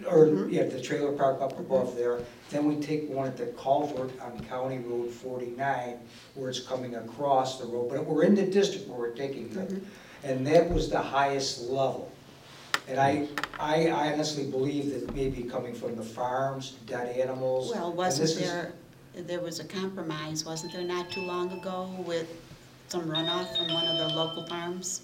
the trailer park up above there, then we take one at the culvert on County Road 49, where it's coming across the road, but we're in the district where we're taking it, and that was the highest level. And I honestly believe that maybe coming from the farms, dead animals. Well, and this is- there was a compromise, wasn't there, not too long ago with some runoff from one of the local farms?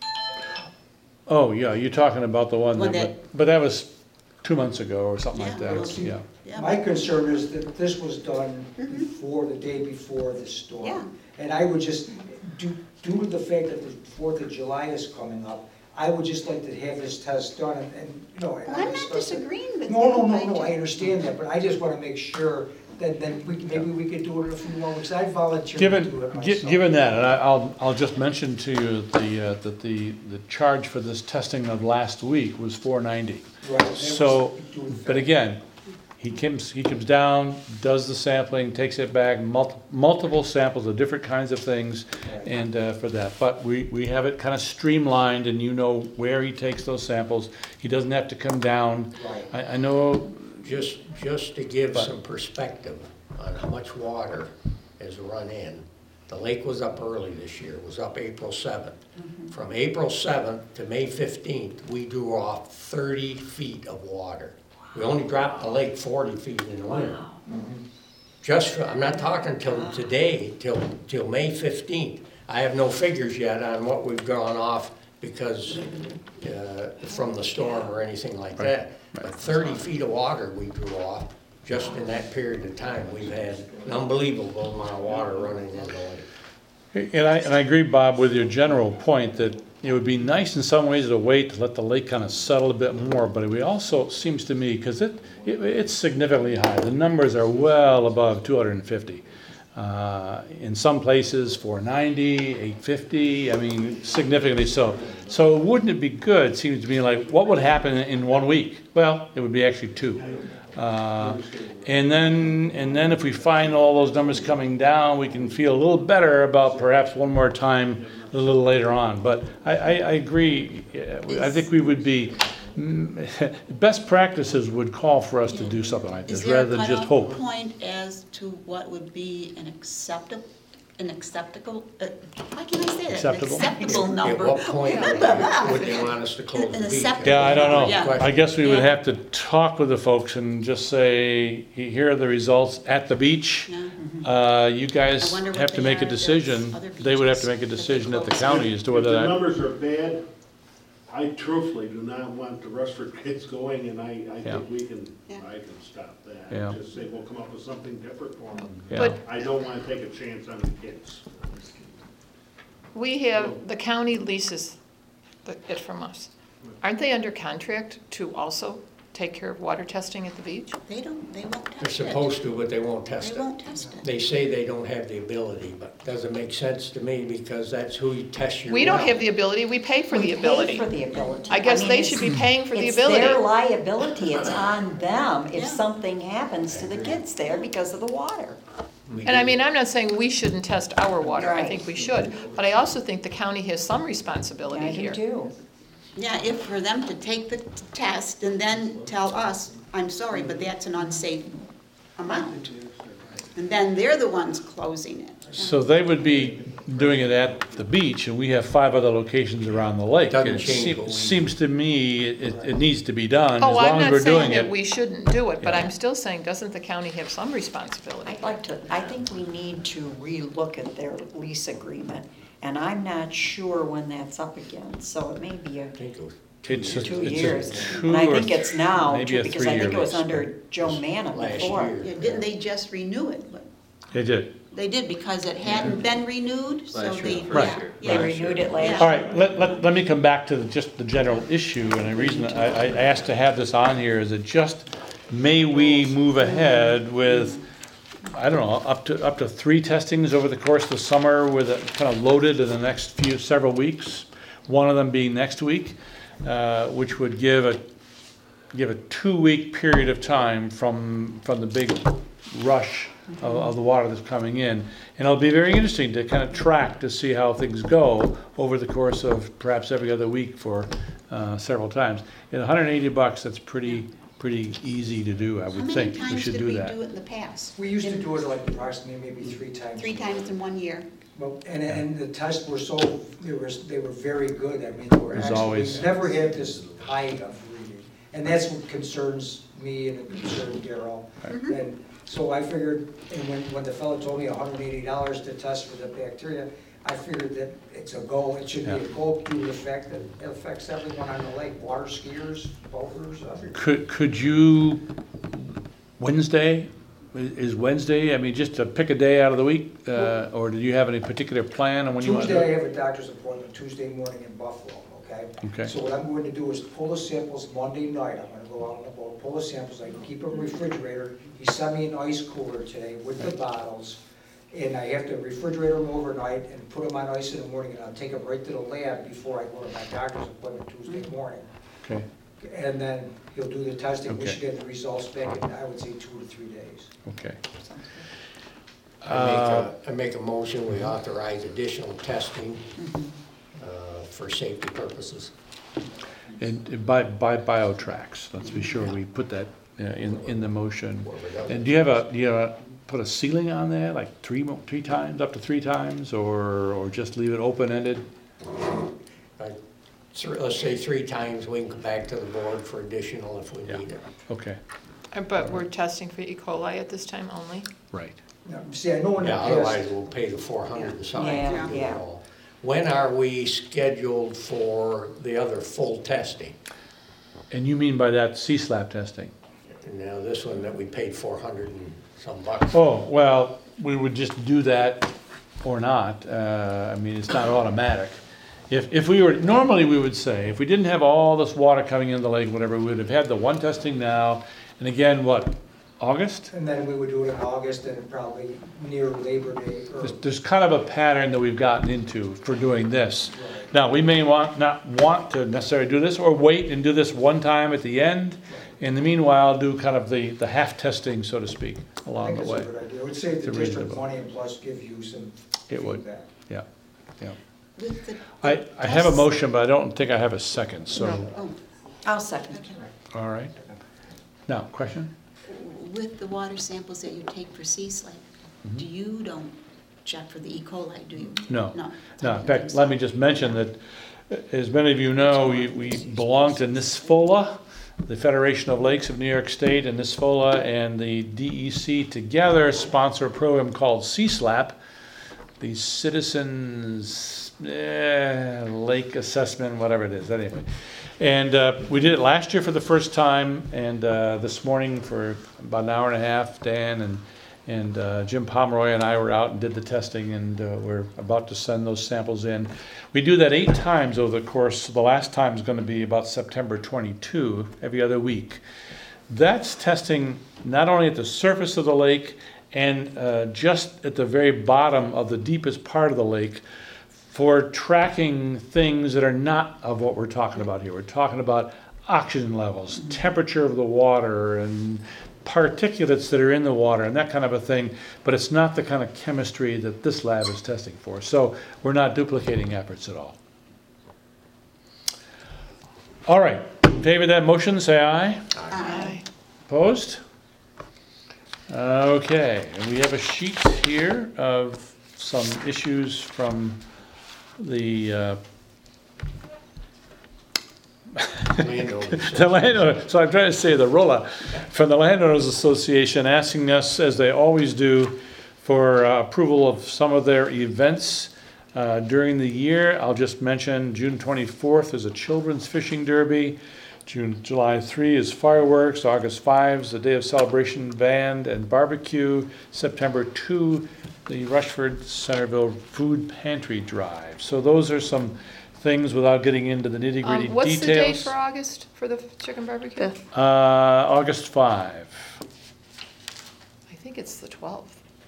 Oh, yeah, you're talking about the one Well, but that was 2 months ago or something like Yeah. that, yeah. Yeah. My concern is that this was done before, the day before the storm. Yeah. And I would just, due to the fact that the 4th of July is coming up, I would just like to have this test done and you know. Well, I'm not disagreeing with you. No, I understand that, but I just want to make sure that then maybe we could do it in a few more weeks. I volunteered to do it myself. Given that, and I'll just mention to you that the charge for this testing of last week was $490. Right, that So, was doing but again, he comes down, does the sampling, takes it back, multiple samples of different kinds of things, and for that. But we have it kind of streamlined, and you know where he takes those samples. He doesn't have to come down. Right. I know. Just to give some perspective on how much water has run in, the lake was up early this year, it was up April 7th. From April 7th to May 15th, we drew off 30 feet of water. We only dropped the lake 40 feet in the winter. I'm not talking till today, till May 15th. I have no figures yet on what we've drawn off because from the storm or anything like that. But 30 feet of water we drew off just in that period of time. We've had an unbelievable amount of water running in the lake. And I agree, Bob, with your general point that it would be nice in some ways to wait to let the lake kind of settle a bit more, but it also seems to me, because it's significantly high. The numbers are well above 250. In some places 490, 850, I mean, significantly so. So wouldn't it be good, seems to me like, what would happen in 1 week? Well, it would be actually 2. And then if we find all those numbers coming down, we can feel a little better about perhaps one more time a little later on. But I agree, I think we would be, best practices would call for us to do something like this rather than just hope. Is there a point as to what would be an acceptable, why can I say that? Acceptable? An acceptable number. At what point would they want us to close An the beach? acceptable Yeah, I don't know. Yeah. I guess we would Yeah. have to talk with the folks and just say, here are the results at the beach. Yeah. You guys I wonder what have to they make a are at decision. other They would have to beaches make a that they decision at the close. county as to If whether the that. numbers are bad, I truthfully do not want the restaurant kids going, and I Yeah. think Yeah. I can stop that. Yeah. Just say, we'll come up with something different for them. Yeah. But I don't wanna take a chance on the kids. we have, the county leases it from us. Aren't they under contract to also take care of water testing at the beach? They won't test it. They're supposed to, but they won't test They it. won't test it. They say they don't have the ability, but it doesn't make sense to me because that's who you test your well. We don't have the ability, we pay for the We ability. pay for the ability. I guess mean, they it's- should be paying for the It's their ability. liability, it's on them if Yeah. something happens to the kids there because of the water. And I mean, I'm not saying we shouldn't test our water, I Right. think we should, but I also think the county has some responsibility I do here. too. Yeah, if for them to take the test and then tell us, I'm sorry, but that's an unsafe amount. And then they're the ones closing it. So they would be doing it at the beach, and we have 5 other locations around the lake. Doesn't It change what we- seems to me it needs to be done, as Oh, I'm long as not we're saying doing that it. we shouldn't do it, but Yeah. I'm still saying, doesn't the county have some responsibility? I think we need to relook at their lease agreement, and I'm not sure when that's up again, so it may be I think it was It's a- 2 it's a years. 2 And I or think it's now, maybe too, a because I 3-year think it was lease. under Joe Manna last before. year. Yeah, didn't they just renew it? But They did. they did because it hadn't been renewed, so Last year, they, the first yeah, year. They yeah. renewed it last. All right, let me come back to just the general issue, and the reason I asked to have this on here is that just, may we move ahead with, I don't know, up to 3 testings over the course of the summer with it kind of loaded in the next several weeks, one of them being next week, which would give a 2-week period of time from the big rush of the water that's coming in. And it'll be very interesting to kind of track to see how things go over the course of perhaps every other week for several times. At $180, that's pretty easy to do, I How would many think. We times should did do we that. do it in the past? We used to do it like approximately maybe 3 times. 3 times in 1 year. Well, and the tests were so, they were very good, I mean, they were As actually, always. we never had this high of reading. And that's what concerns me and it concerns Daryl. And so I figured, and when the fellow told me $180 to test for the bacteria, I figured that it's a go, it should be a go due to the fact that it affects everyone on the lake, water skiers, boaters, everyone. Could you, Wednesday, is Wednesday, I mean, just to pick a day out of the week, or do you have any particular plan on when you want to do Tuesday, I it? have a doctor's appointment Tuesday morning in Buffalo, okay? Okay. So what I'm going to do is pull the samples Monday night. I'm gonna go out on the boat, pull the samples, I can keep them in the refrigerator. He sent me an ice cooler today with the bottles, and I have to refrigerate them overnight and put them on ice in the morning, and I'll take them right to the lab before I go to my doctor's appointment Tuesday morning. Okay, And then he'll do the testing, we Okay. should get the results back in, I would say, 2 to 3 days. okay. I make a motion, we authorize additional testing for safety purposes. And by BioTrax, let's be sure we put that in the motion. And do you put a ceiling on that, like three times, up to 3 times, or just leave it open-ended? Let's say 3 times, we can come back to the board for additional if we need it. Okay, But we're testing for E. coli at this time only? right. Now, see, I know in the Yeah, past. otherwise we'll pay the 400 and something. Yeah, to do it yeah. all. When are we scheduled for the other full testing? And you mean by that C-SLAP testing? Now, this one that we paid 400 and some bucks. Oh, well, we would just do that or not. I mean, it's not automatic. If we were, normally we would say, if we didn't have all this water coming into the lake, whatever, we would have had the one testing now, and again, what, August? And then we would do it in August and probably near Labor Day or. There's kind of a pattern that we've gotten into for doing this. Now, we may not want to necessarily do this, or wait and do this one time at the end. In the meanwhile, do kind of the half testing, so to speak, along the I think way. it's a good idea. It would save the It's district reasonable. money and plus give you some It would. feedback. Yeah, yeah. With the I have a motion, but I don't think I have a second, so, Oh, I'll second. all right. Now, question? with the water samples that you take for C-SLAP, Mm-hmm. you don't check for the E. coli, do you? No. No. No, in fact, let me just mention that, as many of you know, we belong to NISFOLA, the Federation of Lakes of New York State, and NISFOLA and the DEC together sponsor a program called C-SLAP, the Citizens Lake Assessment, whatever it is, anyway. And we did it last year for the first time, and this morning for about an hour and a half, Dan and Jim Pomeroy and I were out and did the testing, and we're about to send those samples in. We do that 8 times over the course. The last time is going to be about September 22, every other week. That's testing not only at the surface of the lake and just at the very bottom of the deepest part of the lake for tracking things that are not of what we're talking about here. We're talking about oxygen levels, temperature of the water, and particulates that are in the water and that kind of a thing, but it's not the kind of chemistry that this lab is testing for. So we're not duplicating efforts at all. All right, in favor of that motion, say aye. Aye. Opposed? Okay, and we have a sheet here of some issues from the the landowner, so I'm trying to say the ROLA, from the Landowners Association, asking us, as they always do, for approval of some of their events during the year. I'll just mention June 24th is a children's fishing derby. July 3 is fireworks. August 5 is the day of celebration, band and barbecue. September 2, the Rushford Centerville Food Pantry Drive. So those are some things without getting into the nitty-gritty details. What's the date for August for the chicken barbecue? August 5. I think it's the 12th.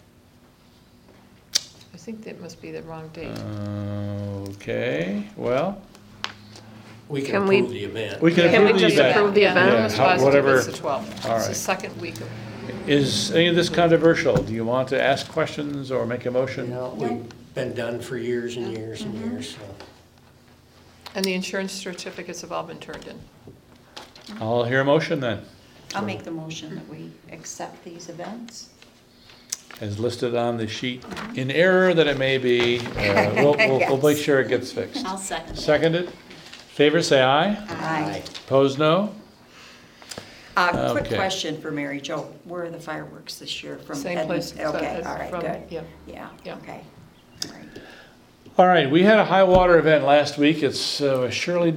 I think that must be the wrong date. Okay, well, We can Can we- approve the event. we can Can we approve the just event. approve the Yeah, event? it was Yeah, positive whatever. it's the 12th. All It's the right. second week of, Is any of this controversial? Do you want to ask questions or make a You motion? know, we've been done for years and years and years, so. and the insurance certificates have all been turned in. I'll hear a motion then, I'll make the motion that we accept these events. as listed on the sheet. In error that it may be, we'll make sure it gets fixed. I'll second. Seconded? Favor say aye. Aye. Opposed, no? Quick Okay. question for Mary Jo. Where are the fireworks this year? From Same Edmonds? place. Okay, So, all right, from- good. yeah. Yeah, Yeah. okay. All right. All right, we had a high water event last week. It's surely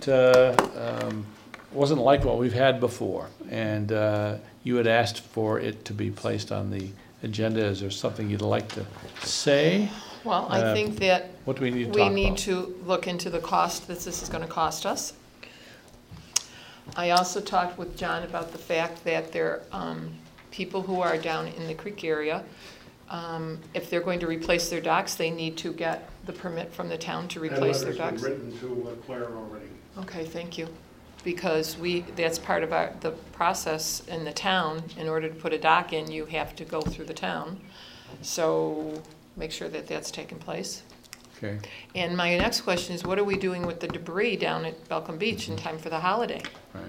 wasn't like what we've had before. And you had asked for it to be placed on the agenda. Is there something you'd like to say? Well, I think that What do we need to we talk need about? to look into the cost that this is gonna cost us. I also talked with John about the fact that there, people who are down in the creek area, if they're going to replace their docks, they need to get the permit from the town to replace their docks. That letter's been written to Claire already. Okay, thank you. Because that's part of the process in the town. In order to put a dock in, you have to go through the town. So make sure that that's taken place. Okay. And my next question is, what are we doing with the debris down at Belcom Beach in time for the holiday? Right.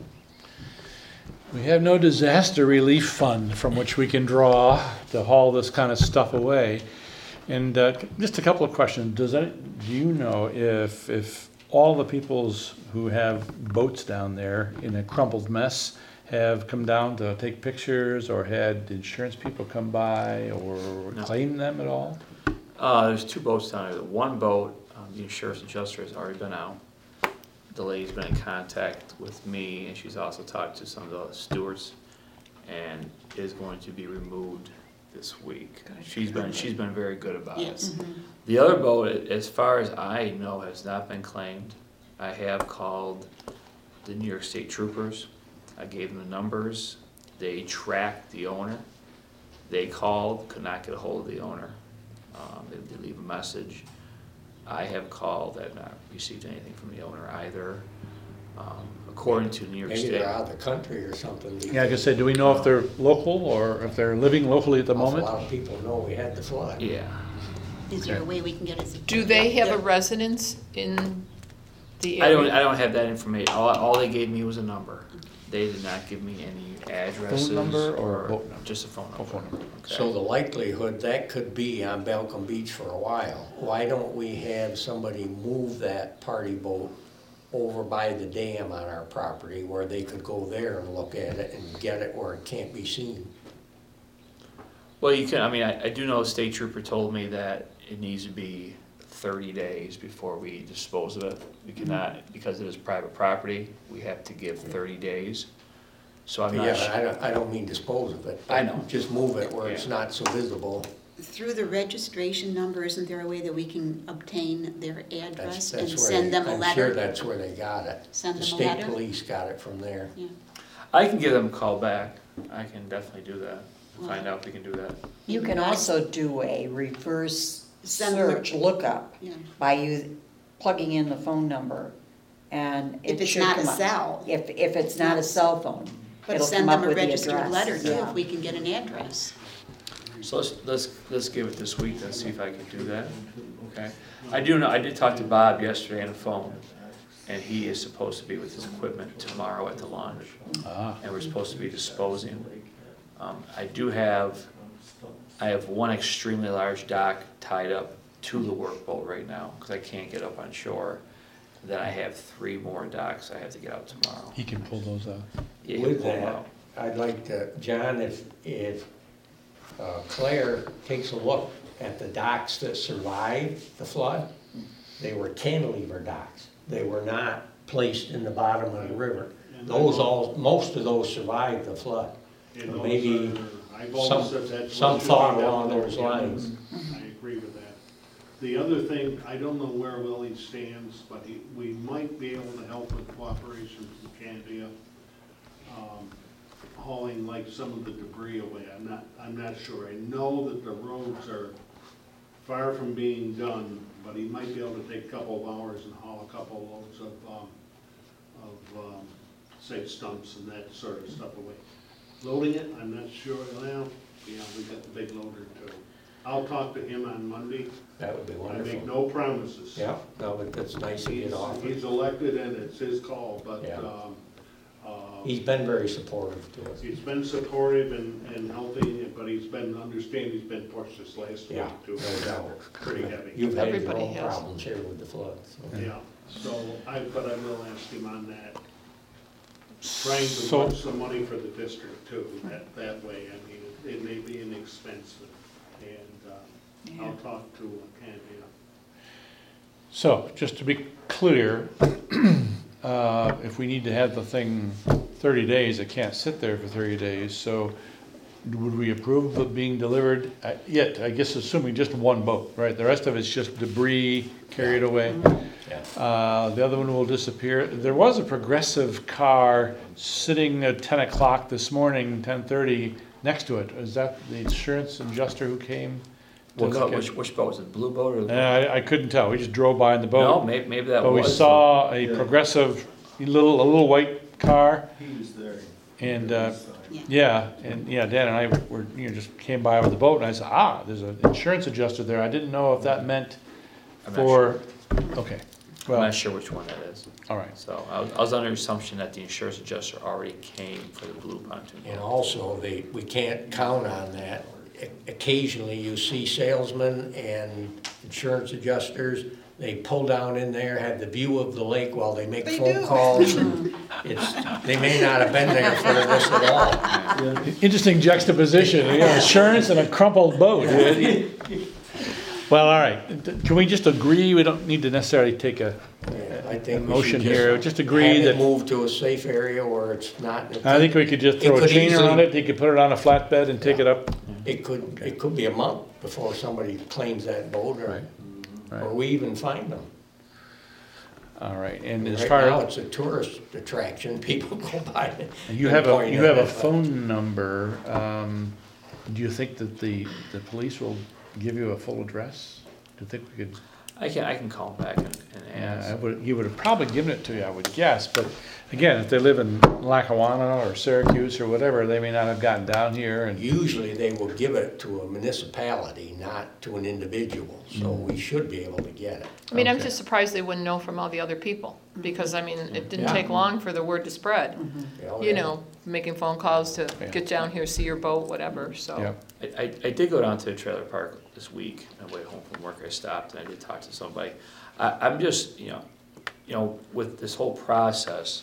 We have no disaster relief fund from which we can draw to haul this kind of stuff away. And just a couple of questions. Do you know if all the peoples who have boats down there in a crumpled mess have come down to take pictures, or had insurance people come by or claim them at all? There's 2 boats down there. The one boat, the insurance adjuster has already been out. The lady's been in contact with me, and she's also talked to some of the stewards, and is going to be removed this week. She's been very good about it. The other boat, as far as I know, has not been claimed. I have called the New York State Troopers. I gave them the numbers. They tracked the owner. They called, could not get a hold of the owner. They leave a message. I have called, I have not received anything from the owner either. According to New York State. Maybe they're out of the country or something. Yeah, like I said, do we know if they're local or if they're living locally at the moment? A lot of people know we had the flood. Yeah. Is there a way we can get a? Do they have a residence in the area? I don't have that information. All they gave me was a number. They did not give me any addresses. Phone number or boat number? Just a phone number. Phone number. Okay. So the likelihood that could be on Belcom Beach for a while. Why don't we have somebody move that party boat over by the dam on our property where they could go there and look at it and get it where it can't be seen? Well, you can, I do know a state trooper told me that it needs to be 30 days before we dispose of it. We cannot, because it is private property, we have to give 30 days. So I'm not sure. Yeah, but I don't mean dispose of it. I know. Just move it where it's not so visible. Through the registration number, isn't there a way that we can obtain their address and That's send them a I'm letter? sure that's where they got it. Send The them a state letter? police got it from there. Yeah. I can give them a call back. I can definitely do that. Find out if we can do that. You can also do a reverse Send them a- search lookup Yeah. by plugging in the phone number, and If it it's should not a come up. cell. If it's not a cell phone, But it'll send come up them a with the registered address. letter too, Yeah. if we can get an address. So let's give it this week, let's see if I can do that. Okay. I do know, I did talk to Bob yesterday on the phone, and he is supposed to be with his equipment tomorrow at the launch. And we're supposed to be disposing. I have one extremely large dock tied up to the workboat right now, because I can't get up on shore. Then I have 3 more docks I have to get out tomorrow. He can pull those out. Yeah, With pull 'em that, out. I'd like to, John, if Claire takes a look at the docks that survived the flood, they were cantilever docks. They were not placed in the bottom of the river. Most of those survived the flood. And those Maybe are- I've always said that's some what should thought be done. along those lines. I agree with that. The other thing, I don't know where Willie stands, but we might be able to help with cooperation from Candia, hauling like some of the debris away. I'm not sure. I know that the roads are far from being done, but he might be able to take a couple of hours and haul a couple of loads of say stumps and that sort of stuff away. Loading it, I'm not sure. Well, yeah, we got the big loader too. I'll talk to him on Monday. That would be I wonderful. make no promises. Yeah, no, but that's nice to get off. He's elected and it's his call, but, Yeah. He's been very supportive to us. he's been supportive and helping, but he's been pushed this last week Yeah, too. no doubt. Pretty heavy. You've had your Everybody own has. problems here with the flood, so. Yeah, so but I will ask him on that. Trying to So- put some money for the district too, that way. I mean, it may be inexpensive, and I'll talk to Candia. So, just to be clear, if we need to have the thing 30 days, it can't sit there for 30 days, so would we approve of being delivered? Yet, I guess assuming just one boat, right? The rest of it's just debris carried away. The other one will disappear. There was a Progressive car sitting at 10 o'clock this morning, 10:30, next to it. Is that the insurance adjuster who came? Which boat, was it the blue boat or the? I couldn't tell, we just drove by in the boat. No, maybe that was. But we saw a Progressive, a little white car, He was there. and, Dan and I were, just came by with the boat, and I said, there's an insurance adjuster there, I didn't know if that meant I'm not for, okay, I'm well, not sure which one that is. all right. So I was under the assumption that the insurance adjuster already came for the blue pontoon And boat. also, we can't count on that. Occasionally, you see salesmen and insurance adjusters, they pull down in there, have the view of the lake while they make phone calls. And they may not have been there for this at all. Interesting juxtaposition, insurance and a crumpled boat. Well, all right, can we just agree, we don't need to necessarily take a I think motion here, just agree have that, it moved to a safe area where it's not. I think we could just throw a could chain around easily- it, you could put it on a flatbed and take it up. It could be a month before somebody claims that boat or we even find them. All right, and as Right far now, as, it's a tourist attraction, people go by it. you have a phone number, do you think that the police will give you a full address? Do you think we could? I can call him back and ask. He would have probably given it to you, I would guess, but again, if they live in Lackawanna or Syracuse or whatever, they may not have gotten down here and. Usually, they will give it to a municipality, not to an individual, so we should be able to get it. I mean, I'm Okay. just surprised they wouldn't know from all the other people, because, I mean, it didn't Yeah. take long for the word to spread. Oh, You yeah. know, making phone calls to Yeah. get down here, see your boat, whatever, so. Yeah, I did go down to the trailer park this week, on the way home from work, I stopped and I did talk to somebody. I'm just, with this whole process,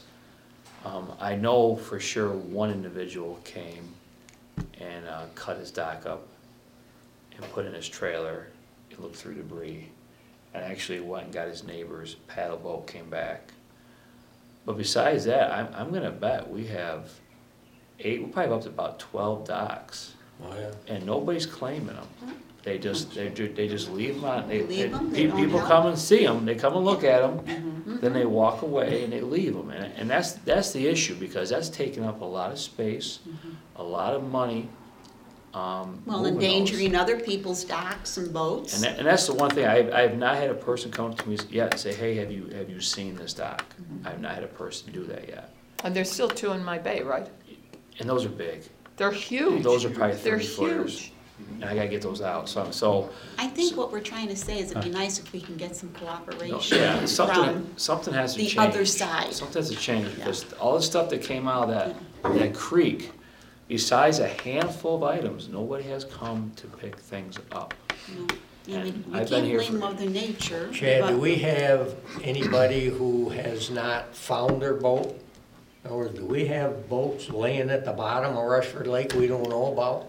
I know for sure one individual came and cut his dock up and put in his trailer and looked through debris. And actually went and got his neighbor's paddle boat, came back. But besides that, I'm gonna bet we have we'll probably have up to about 12 docks. Oh, yeah. And nobody's claiming them. They just leave them on, Leave 'em, they don't people help. come and see them, they come and look at them, then they walk away and they leave them. And that's the issue, because that's taking up a lot of space, a lot of money. Well, moving those. endangering other people's docks and boats. And that's the one thing, I have not had a person come to me yet and say, hey, have you seen this dock? I have not had a person do that yet. And there's still two in my bay, right? And those are big. They're huge. Those are probably They're 30 footers. huge. And I gotta get those out, so, I think what we're trying to say is it'd be nice if we can get some no, cooperation yeah, from something has to the change. other side. Something has to change, because all the stuff that came out of that creek, besides a handful of items, nobody has come to pick things up. We And we I've been can't here blame for- Mother Nature. Chad, but- do we have anybody who has not found their boat? Or do we have boats laying at the bottom of Rushford Lake we don't know about?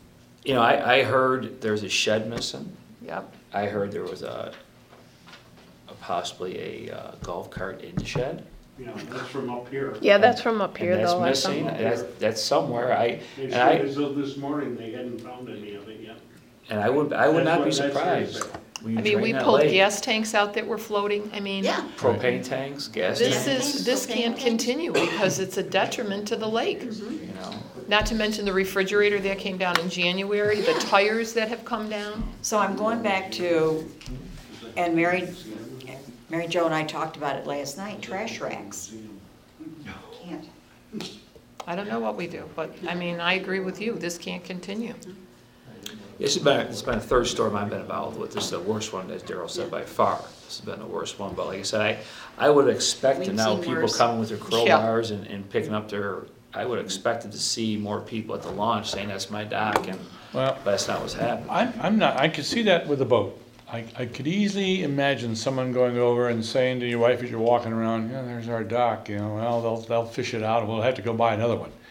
I heard there's a shed missing. Yep. I heard there was possibly a golf cart in the shed. Yeah, that's from up here. Yeah, that's from up here And that's though. I missing, thought. that's somewhere, They and said as of this morning, they hadn't found any of it yet. I would That's not what- be that's what they surprised. said. When you I mean, drain we that pulled lake, gas tanks out that were floating, I mean. Yeah. propane tanks, gas This tanks, this can't continue because it's a detriment to the lake. Not to mention the refrigerator that came down in January, the tires that have come down. So I'm going back to, and Mary Jo and I talked about it last night, trash racks. Can't. I don't know what we do, but I mean, I agree with you, this can't continue. It's been a third storm I've been involved with. This is the worst one, as Daryl said, by far. This has been the worst one, but like I said, I would expect to We've now seen people worse. coming with their crowbars and picking up I would expect to see more people at the launch saying, that's my dock, well, but that's not what's happening. I'm not, I could see that with a boat. I could easily imagine someone going over and saying to your wife as you're walking around, there's our dock, well, they'll fish it out and we'll have to go buy another one.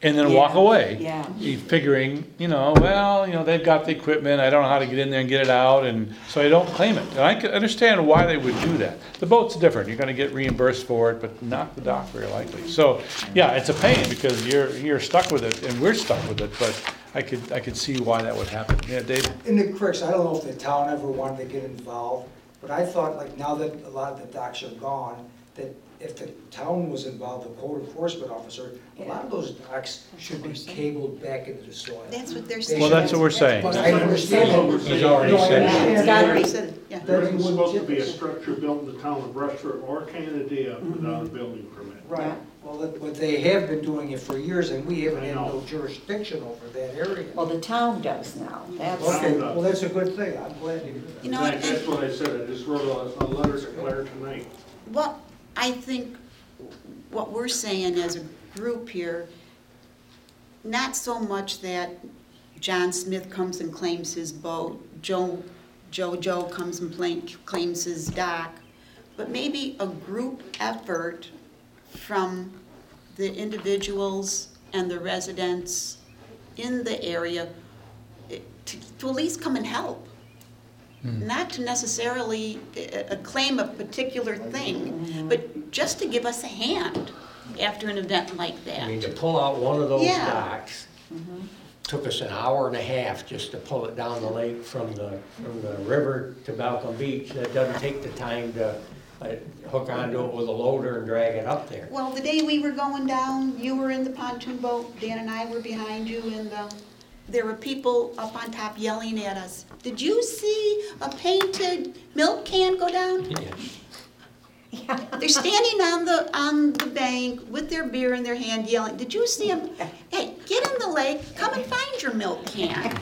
and then walk Yeah. away. Yeah. Figuring, well, they've got the equipment, I don't know how to get in there and get it out, and so I don't claim it. And I can understand why they would do that. The boat's different, you're gonna get reimbursed for it, but not the dock very likely. So, yeah, it's a pain because you're stuck with it, and we're stuck with it, but I could see why that would happen. Yeah, Dave? In the creeks, I don't know if the town ever wanted to get involved, but I thought, like, now that a lot of the docks are gone, that if the town was involved, the code enforcement officer, a lot of those docks should be cabled back into the soil. That's what they're They saying. Well, that's what we're saying. But I understand that. He's already said that. It's already said it, yeah. There isn't supposed to be a structure built in the town of Breastford or Canandaigua without a building permit. Right, well, but they have been doing it for years, and we haven't had I know. no jurisdiction over that area. Well, the town does now. That's, Okay, well, that's a good thing, I'm glad to hear that. You know, and- That's what I said, I just wrote a letter to Claire tonight. Well, I think what we're saying as a group here, not so much that John Smith comes and claims his boat, Joe comes and claims his dock, but maybe a group effort from the individuals and the residents in the area to at least come and help. Not to necessarily claim a particular thing, but just to give us a hand after an event like I mean, that. to pull out one of those Yeah. docks, took us an hour and a half just to pull it down the lake from the river to Balcom Beach. That doesn't take the time to hook onto it with a loader and drag it up there. Well, the day we were going down, you were in the pontoon boat, Dan and I were behind you, and there were people up on top yelling at us. Did you see a painted milk can go down? Yeah. They're standing on the bank with their beer in their hand yelling. Did you see them? Hey, get in the lake, come and find your milk can.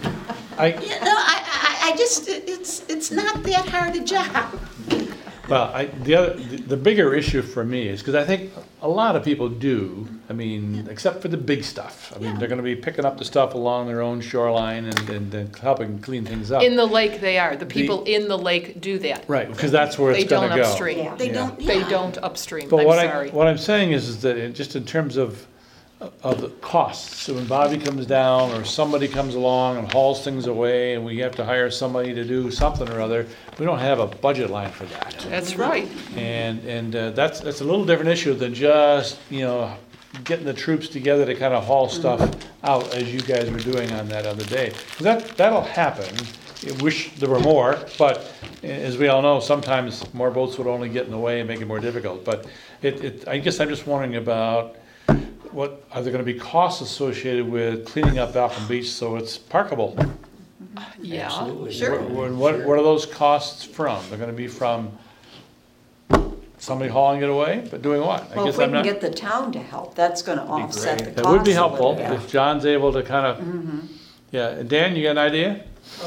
I just, it's not that hard a job. Well, the bigger issue for me is, because I think a lot of people do, I mean, except for the big stuff. I mean, they're gonna be picking up the stuff along their own shoreline and helping clean things up. In the lake they are, the people in the lake do that. Right, because that's where it's They gonna don't go. upstream. Yeah. They Yeah. don't, They yeah. don't upstream, But I'm what sorry. what I'm saying is that just in terms of the costs, so when Bobby comes down or somebody comes along and hauls things away and we have to hire somebody to do something or other, we don't have a budget line for that. That's right. And that's a little different issue than just, getting the troops together to kind of haul stuff out as you guys were doing on that other day. That'll happen. I wish there were more, but as we all know, sometimes more boats would only get in the way and make it more difficult. But I guess I'm just wondering about are there gonna be costs associated with cleaning up Balcom Beach so it's parkable? Yeah. Absolutely. Sure. What are those costs from? They're gonna be from somebody hauling it away, but doing what? I well, guess if we I'm can not. get the town to help, that's gonna offset the cost. That would be a little helpful bit. if John's able to kind of, yeah. And Dan, you got an idea?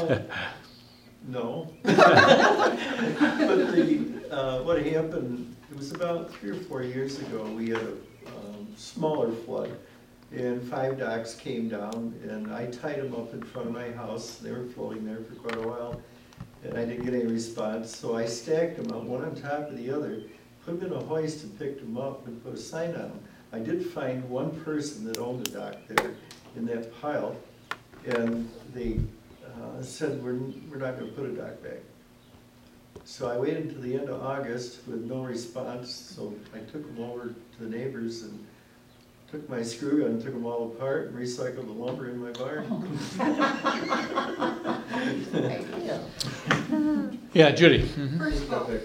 No. But what happened, it was about 3 or 4 years ago, we had a smaller flood, and 5 docks came down, and I tied them up in front of my house. They were floating there for quite a while, and I didn't get any response, so I stacked them up, one on top of the other, put them in a hoist and picked them up and put a sign on them. I did find one person that owned a dock there in that pile, and they said, we're not gonna put a dock back. So I waited until the end of August with no response, so I took them over to the neighbors and took my screw gun, took them all apart and recycled the lumber in my barn. Yeah, Judy. First of all,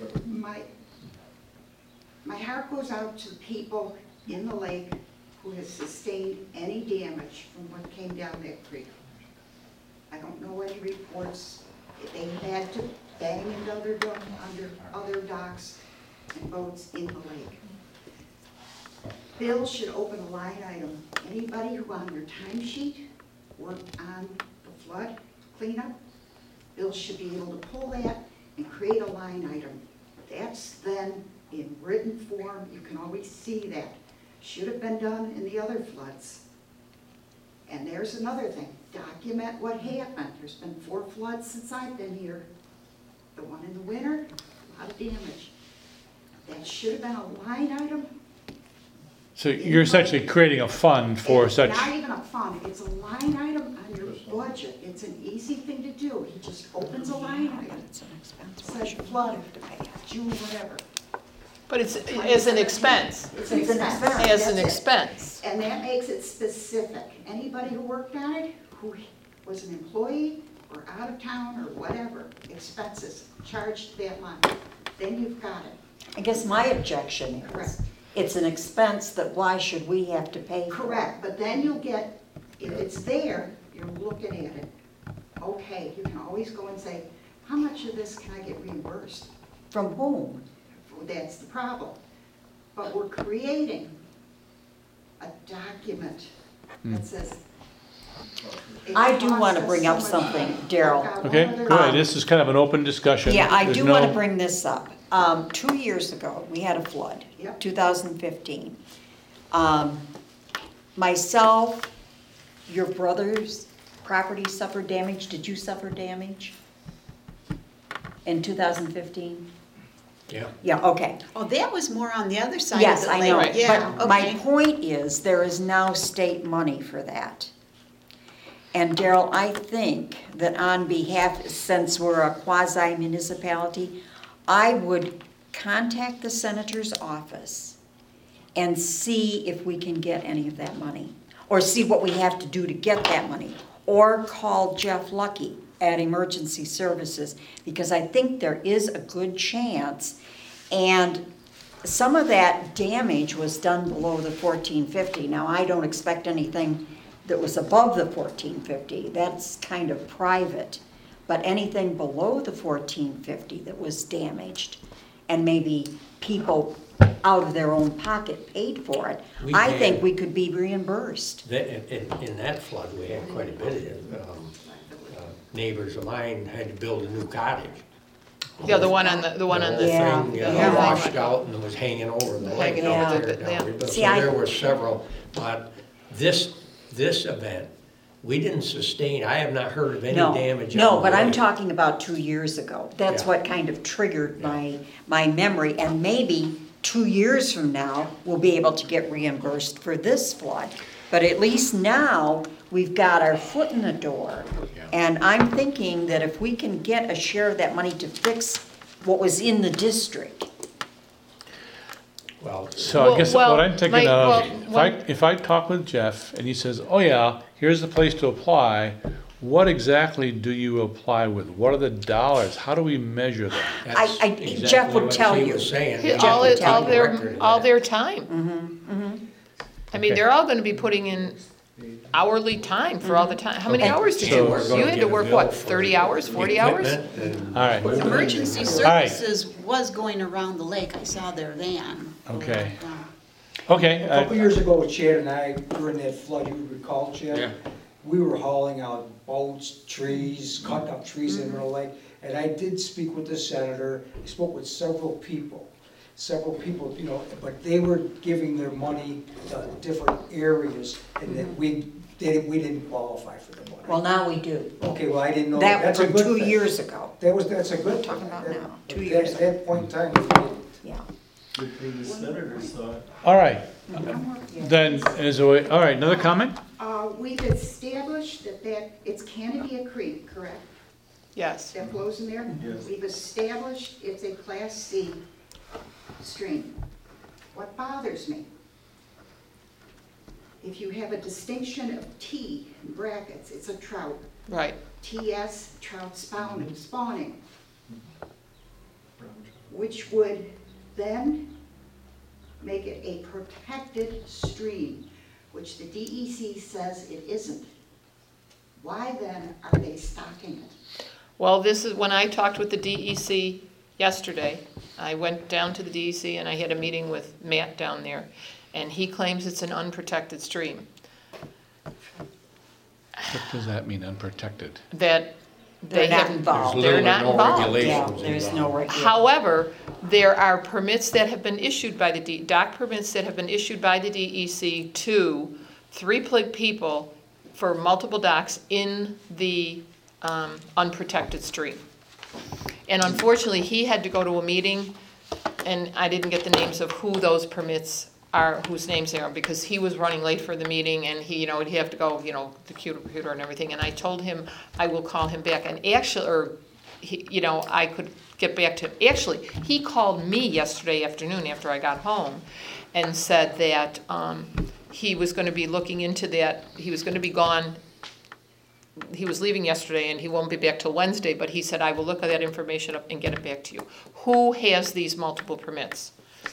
my heart goes out to the people in the lake who has sustained any damage from what came down that creek. I don't know any reports that they had to bang into other docks and boats in the lake. Bill should open a line item. Anybody who on their timesheet worked on the flood cleanup, Bill should be able to pull that and create a line item. That's then in written form. You can always see that. Should have been done in the other floods. And there's another thing. Document what happened. There's been 4 floods since I've been here. The one in the winter, a lot of damage. That should have been a line item So you're essentially creating a fund for It's such, not even a fund, it's a line item on your budget. It's an easy thing to do. He just opens a line item, It's an expense. says flood, June, whatever. But it's as an expense, It's an expense. as an That's it. expense. And that makes it specific. Anybody who worked on it, who was an employee or out of town or whatever, expenses, charged to that line. Then you've got it. I guess my objection Correct. is, it's an expense that why should we have to pay for? Correct, but then you'll get, if it's there, you're looking at it. Okay, you can always go and say, how much of this can I get reimbursed? From whom? That's the problem. But we're creating a document that says. it I do costs want to us bring so up much something, money. Daryl. I've got okay, one other- go ahead, this is kind of an open discussion. Yeah, I There's do want to no- bring this up. 2 years ago, we had a flood, Yep. 2015. Myself, your brother's property suffered damage. Did you suffer damage in 2015? Yeah. Yeah, okay. Oh, that was more on the other side of Yes, the I lake. know, Right. Yeah, but my okay. point is, there is now state money for that. And Daryl, I think that on behalf, since we're a quasi-municipality, I would contact the senator's office and see if we can get any of that money, or see what we have to do to get that money, or call Jeff Lucky at Emergency Services, because I think there is a good chance. And some of that damage was done below the 1450. Now, I don't expect anything that was above the 1450. That's kind of private. But anything below the 1450 that was damaged, and maybe people out of their own pocket paid for it, We I did. think we could be reimbursed. In that flood, we had quite a bit of, neighbors of mine had to build a new cottage. Yeah, the one on the one on whole the. Yeah. thing, Yeah. washed out and was hanging over the lake. Hanging over out the- there down yeah. there. But See, so I- there were several, but this event, we didn't sustain, I have not heard of any No, damage. no, on but the I'm lake. talking about 2 years ago. That's Yeah. what kind of triggered my memory, and maybe 2 years from now, we'll be able to get reimbursed for this flood. But at least now, we've got our foot in the door. And I'm thinking that if we can get a share of that money to fix what was in the district. Well, So I guess Well, what I'm thinking Mike, of, well, if I talk with Jeff and he says, oh yeah, here's the place to apply, what exactly do you apply with? What are the dollars? How do we measure that? that's Jeff exactly would what tell he you. was saying. Yeah, Jeff All, would it- tell all you the record their, of all that. their time. I mean, Okay. they're all gonna be putting in hourly time for all the time. How many Okay. hours did So you we're work? gonna You had get to a work, bill what, for 30 hours, 40 hours? Equipment and- All right. Emergency right. Services was going around the lake. I saw their van. Okay. Yeah. Okay, A couple years ago, Chad and I, during that flood, you recall, Chad? Yeah. We were hauling out boats, trees, cutting up trees in the lake, and I did speak with the senator, I spoke with several people, you know, but they were giving their money to different areas, and that we didn't qualify for the money. Well, now we do. Okay, well, I didn't know, That that's a from good 2 thing. years ago. That's a good thing. Talking about That- now, 2 at years At that point in time, we did. Yeah. Good thing the senator saw it. all right. One more. Then, as a way, all right, another comment? We've established that it's Canada Creek, correct? Yes. That flows in there? Yes. We've established it's a Class C stream. What bothers me, if you have a distinction of T in brackets, it's a trout. Right. TS, trout spawning, which would then make it a protected stream, which the DEC says it isn't. Why then are they stocking it? Well, this is, when I talked with the DEC yesterday, I went down to the DEC and I had a meeting with Matt down there, and he claims it's an unprotected stream. What does that mean, unprotected? That they They're not have, involved. There's they're little or not no involved. Yeah, regulations there's no involved. regulation. However, there are permits that have been issued by the dock permits that have been issued by the DEC to 3 people for multiple docks in the unprotected stream. And unfortunately, he had to go to a meeting, and I didn't get the names of who those permits whose names they are, because he was running late for the meeting and he, he'd have to go, the computer and everything. And I told him I will call him back. And actually, I could get back to him. Actually, he called me yesterday afternoon after I got home and said that he was going to be looking into that. He was going to be gone. He was leaving yesterday and he won't be back till Wednesday, but he said, I will look at that information up and get it back to you. Who has these multiple permits?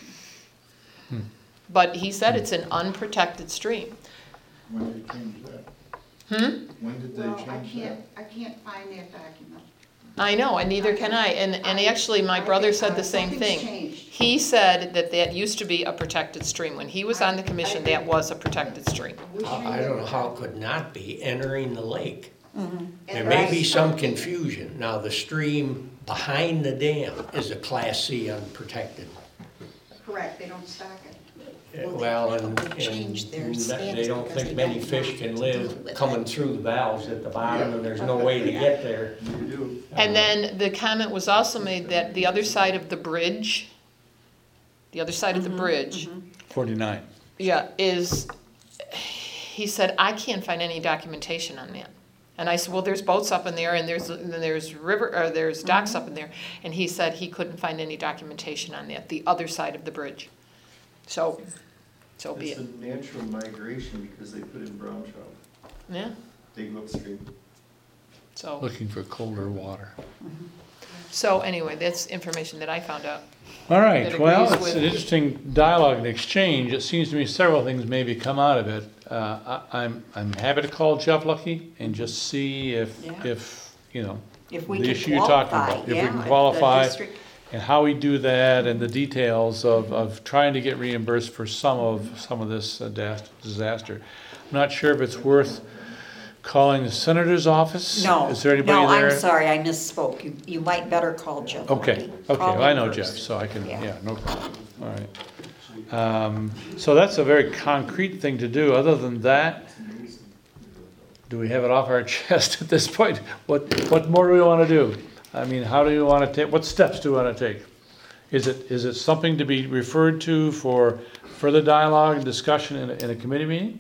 But he said it's an unprotected stream. When did they change that? When did they Well, change that? I can't find that document. I know, and neither can I. And actually, my brother said the same Something's thing. changed. He said that used to be a protected stream. When he was on the commission, that was a protected stream. I don't know how it could not be entering the lake. Mm-hmm. There may be some confusion. Now, the stream behind the dam is a Class C unprotected. Correct, they don't stock it. Well, and changed their they status don't because think they many don't fish want can to live deal with coming it. through the valves at the bottom, and there's no way to get there. And then the comment was also made that the other side of the bridge, of the bridge, 49. yeah, he said, I can't find any documentation on that. And I said, well, there's boats up in there and there's docks up in there. And he said he couldn't find any documentation on that, the other side of the bridge. So be It's it. a natural migration because they put in brown trout. Yeah, They go upstream. so. Looking for colder water. So anyway, that's information that I found out. All right, That well, agrees it's with- an interesting dialogue and exchange. It seems to me several things maybe come out of it. I'm happy to call Jeff Lucky and just see if If we the can issue you're talking qualify, about, if we yeah, can if the qualify, district- and how we do that, and the details of trying to get reimbursed for some of this disaster. I'm not sure if it's worth calling the senator's office. No, Is there anybody no, there? I'm sorry, I misspoke. You might better call Jeff. Okay, Lucky. Call well, I him know first. Jeff, so I can, Yeah. yeah, no problem, all right. So that's a very concrete thing to do. Other than that, do we have it off our chest at this point? What more do we want to do? I mean, how do you want to take, what steps do we want to take? Is it something to be referred to for further dialogue and discussion in a committee meeting?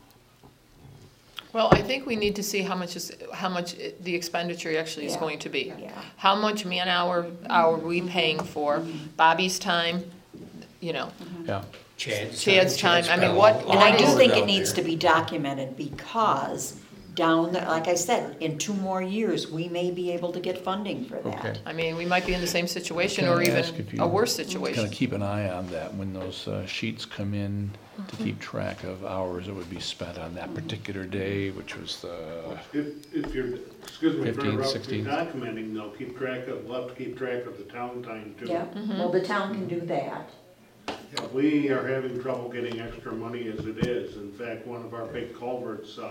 Well, I think we need to see how much the expenditure actually is Yeah. going to be. Yeah. How much man-hour are we paying for? Bobby's time, Yeah. Chad's time. I mean, got a what- lot And I do of think out it needs there. to be documented because like I said, in 2 more years, we may be able to get funding for that. Okay. I mean, we might be in the same situation Can I or even ask if you a worse Kind situation. of keep an eye on that when those sheets come in to keep track of hours that would be spent on that particular day, which was the, If you're, excuse me, for 15, interrupting, 16. documenting, they'll we'll have to keep track of the town time too. Yeah, well, the town can do that. We are having trouble getting extra money as it is. In fact, one of our big culverts,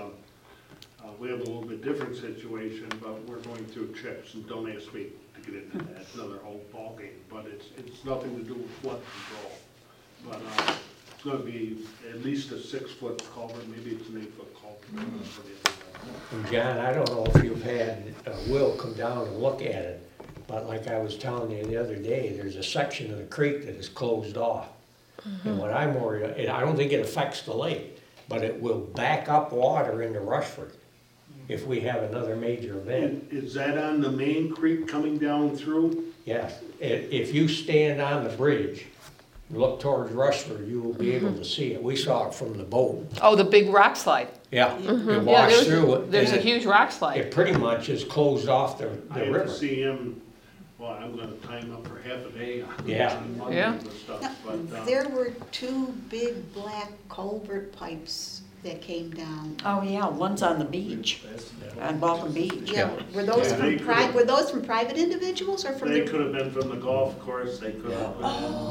we have a little bit different situation, but we're going through chips, and don't ask me to get into that, it's another whole ballgame, but it's nothing to do with flood control. But, it's gonna be at least a 6-foot culvert, maybe it's an 8-foot culvert. for the other side. John, I don't know if you've had Will come down and look at it, but like I was telling you the other day, there's a section of the creek that is closed off. And what I'm worried, I don't think it affects the lake, but it will back up water into Rushford if we have another major event. Is that on the main creek coming down through? Yes, if you stand on the bridge, look towards Rushford, you will be able to see it. We saw it from the boat. Oh, the big rock slide. Yeah, it Yeah, washed through it. there's a and huge rock slide. It pretty much is closed off the I have river. to see him, well, I'm gonna time up for half a day Yeah. on Monday Yeah. and stuff, but, There were 2 big black culvert pipes that came down. Oh, yeah, one's on the beach, on Balkan Beach. Yeah, were those Yeah. They from could've- were those from private individuals or from they the? could have been from the golf course, they could have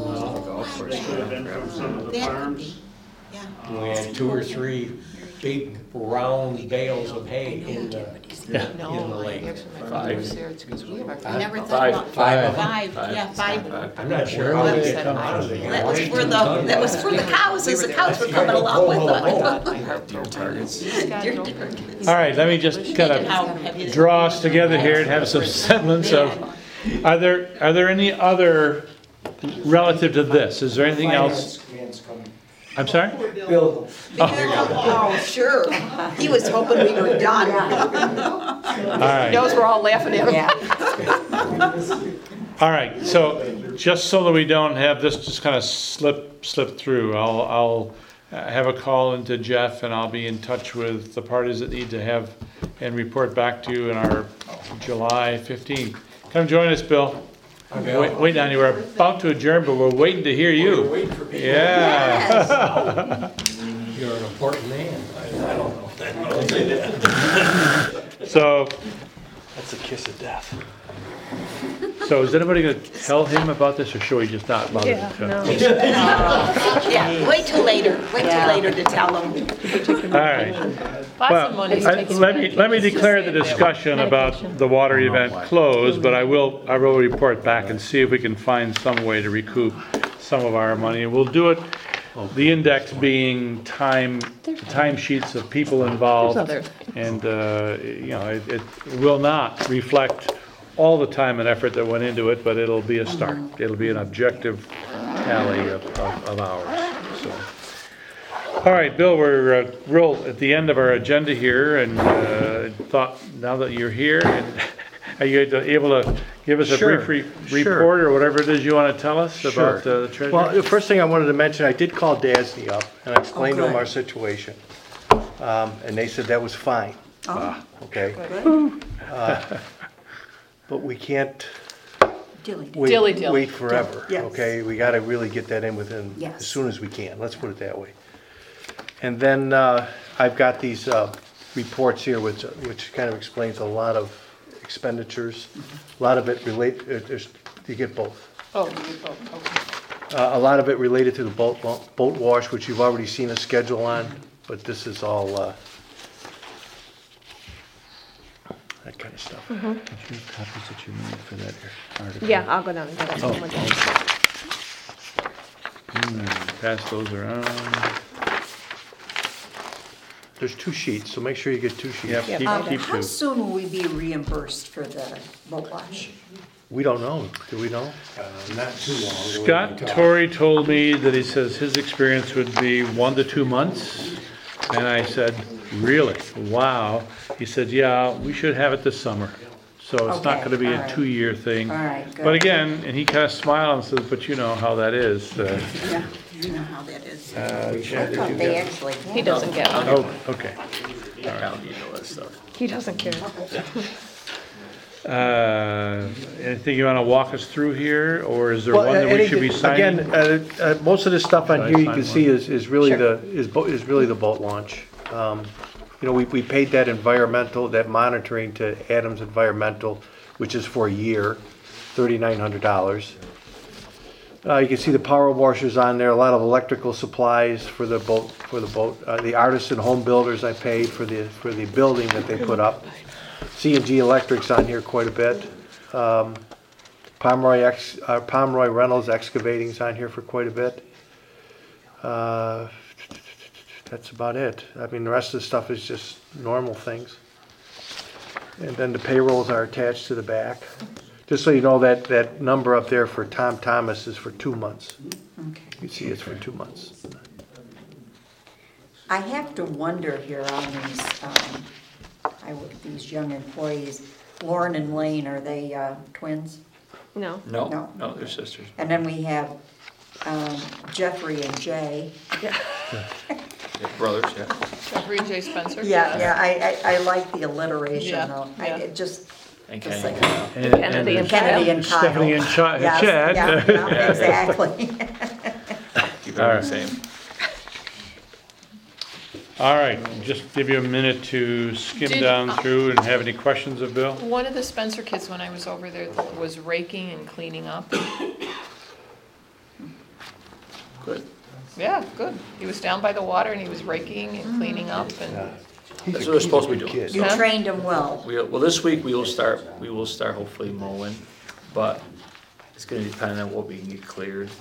been, they could have been from some of the That could farms. be, yeah. We had 2 or 3 big round bales of hay in the No, in the I lake. actually, my father was there, it's because we have our. I never thought Five. about Five. five. I'm not sure how they get come out of it. That was for the cows, as the cows were coming along with them. all right, let me just kind of draw us together here and have some semblance of, are there any other, relative to this, is there anything else? Finance coming. I'm sorry? Bill, Oh, sure. He was hoping we were done. All right. Knows we're all laughing at him. Yeah. All right, so just so that we don't have this just kind of slip through, I'll have a call into Jeff and I'll be in touch with the parties that need to have and report back to you in our July 15th. Come join us, Bill. Wait down here, we're about to adjourn, but we're waiting to hear you. We're waiting for people. Yeah. You're an important man. I don't know. So, That's a kiss of death. so is anybody gonna tell him about this or should we just not bother Yeah, to tell no. him? Yeah, wait till later to tell them. All right. Lots Well, of money. let me declare the discussion about the water event closed, but I will report back and see if we can find some way to recoup some of our money. And we'll do it, the index being time sheets of people involved. And, you know, it will not reflect all the time and effort that went into it, but it'll be a start. It'll be an objective tally of ours, so. All right, Bill, we're real at the end of our agenda here, and thought now that you're here, and are you able to give us a Sure, brief sure. report or whatever it is you want to tell us about the treasury? Well, the first thing I wanted to mention, I did call DASNY up and I explained to them good. our situation. And they said that was fine, okay? But we can't Dilly-dilly. wait forever, Yes. okay? We gotta really get that in within, Yes. as soon as we can, let's put it that way. And then, I've got these, reports here which kind of explains a lot of expenditures. A lot of it you get both. Oh, okay. A lot of it related to the boat wash, which you've already seen a schedule on, but this is all, that kind of stuff. Copies that you need for that article? Yeah, I'll go down and get it. Pass those around. There's 2 sheets, so make sure you get 2 sheets. Yep, keep How two. soon will we be reimbursed for the boat wash? We don't know, do we know? Not too long. Scott Torrey told me that he says his experience would be 1 to 2 months. And I said, really? Wow. He said, yeah, we should have it this summer. So it's not Okay, gonna be all a right. 2-year thing. All right, good. But again, and he kind of smiled and says, but you know how that is. Yeah, you know how that is. Chad, did you They get? actually. He doesn't get one. Oh, okay. He doesn't care. Anything you wanna walk us through here, or is there Well, one that we should be signing? Again, most of the stuff on Should I here you sign can one? see is really Sure. is really the boat launch. You know, we paid that that monitoring to Adams Environmental, which is for a year, $3,900. You can see the power washers on there, a lot of electrical supplies for the boat. The Artisan Home Builders I paid for the building that they put up. C&G Electric's on here quite a bit. Pomeroy Reynolds Excavating's on here for quite a bit. That's about it. I mean, the rest of the stuff is just normal things. And then the payrolls are attached to the back. Just so you know, that number up there for Tom Thomas is for 2 months. Okay. You see it's for 2 months. I have to wonder here on these young employees, Lauren and Lane, are they twins? No. No. No, they're sisters. And then we have Jeffrey and Jay. They're brothers, yeah. Jeffrey and Jay Spencer? Yeah, I like the alliteration Yeah, though. yeah. It just, And just Kenny. like Kennedy and Kennedy and Kyle. Stephanie and Yes, Chad. yeah, exactly. Keep All everything right. the same. All right, just give you a minute to skim Did- down through and have any questions of Bill? One of the Spencer kids, when I was over there, was raking and cleaning up. Good. Yeah, good. He was down by the water and he was raking and cleaning up and, That's what they're supposed to be doing. You trained him well. Well, this week we will start hopefully mowing, but it's gonna depend on what we can get cleared.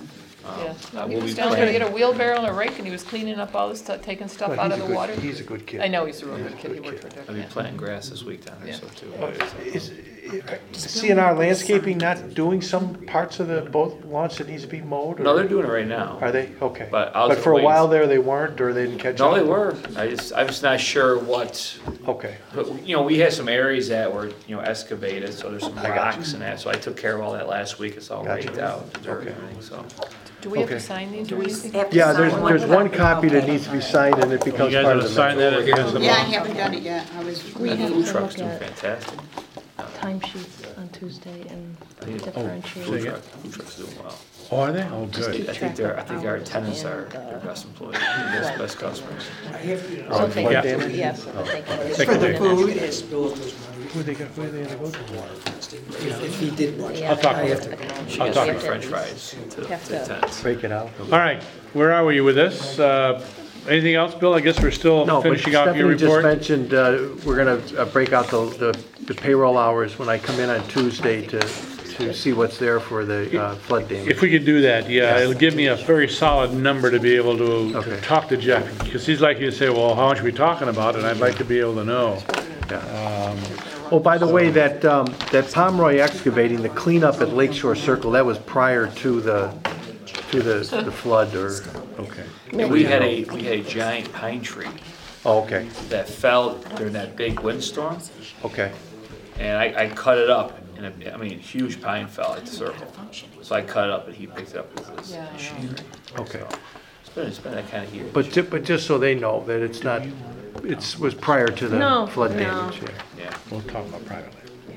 Yeah. No, he we'll was be down there to planning. get a wheelbarrow and a rake, and he was cleaning up all the stuff, taking stuff Well, out he's of a the good- water. He's a good kid. I know he's a real good kid, he worked for I'll Dick, be yeah. planting grass this week down there, Yeah. so too. Is CNR Landscaping not doing some parts of the boat launch that needs to be mowed? or- No, they're doing it right now. Are they? Okay. But I was But for a waiting- while there, they weren't, or they didn't catch up? No, they were. I'm just not sure what, Okay. but, we had some areas that were, excavated, so there's some I got you. rocks and that, so I took care of all that last week. It's all Gotcha. raked out, the dirt and Okay. everything, so. Do we have Okay. to sign these or Do we anything? have to Yeah, sign there's one copy that Okay. needs to be signed and it You becomes guys part want of to the sign that minutes. at the end of the Yeah, I month? haven't done it yet. I was We have reading. to Truck's look doing at fantastic. timesheets on Tuesday and Food differentiate. truck's doing well. Oh, are they? Oh, Just good. keep I think track our of our hours tenants and, are our best employees, best customers. So thank Yeah. you, yes, thank you. Thank you, Dave. Who are they gonna go to? If he did much. Yeah, I'll talk we with have him. to- I'll talk we with have French to- fries to have the to- tenants. Break it out. All right, where are we with this? Anything else, Bill? I guess we're still No, but finishing off your Stephanie just report. mentioned, we're gonna break out the payroll hours when I come in on Tuesday to see what's there for the flood damage. If we could do that, yeah, it'll give me a very solid number to be able to Okay. talk to Jeff, because he's likely to say, well, how much are we talking about? And I'd like to be able to know. Oh, by the way, that Pomeroy excavating, the cleanup at Lakeshore Circle, that was prior to the flood or, okay. We had a giant pine tree Oh, okay, that fell during that big windstorm, okay. and I cut it up, and huge pine fell at the circle. So I cut it up, and he picked it up with this Yeah, I know. machinery. Okay. So it's been that kind of year. But just so they know that it's not, was prior to the No, flood no. damage, yeah. Yeah. We'll talk about privately.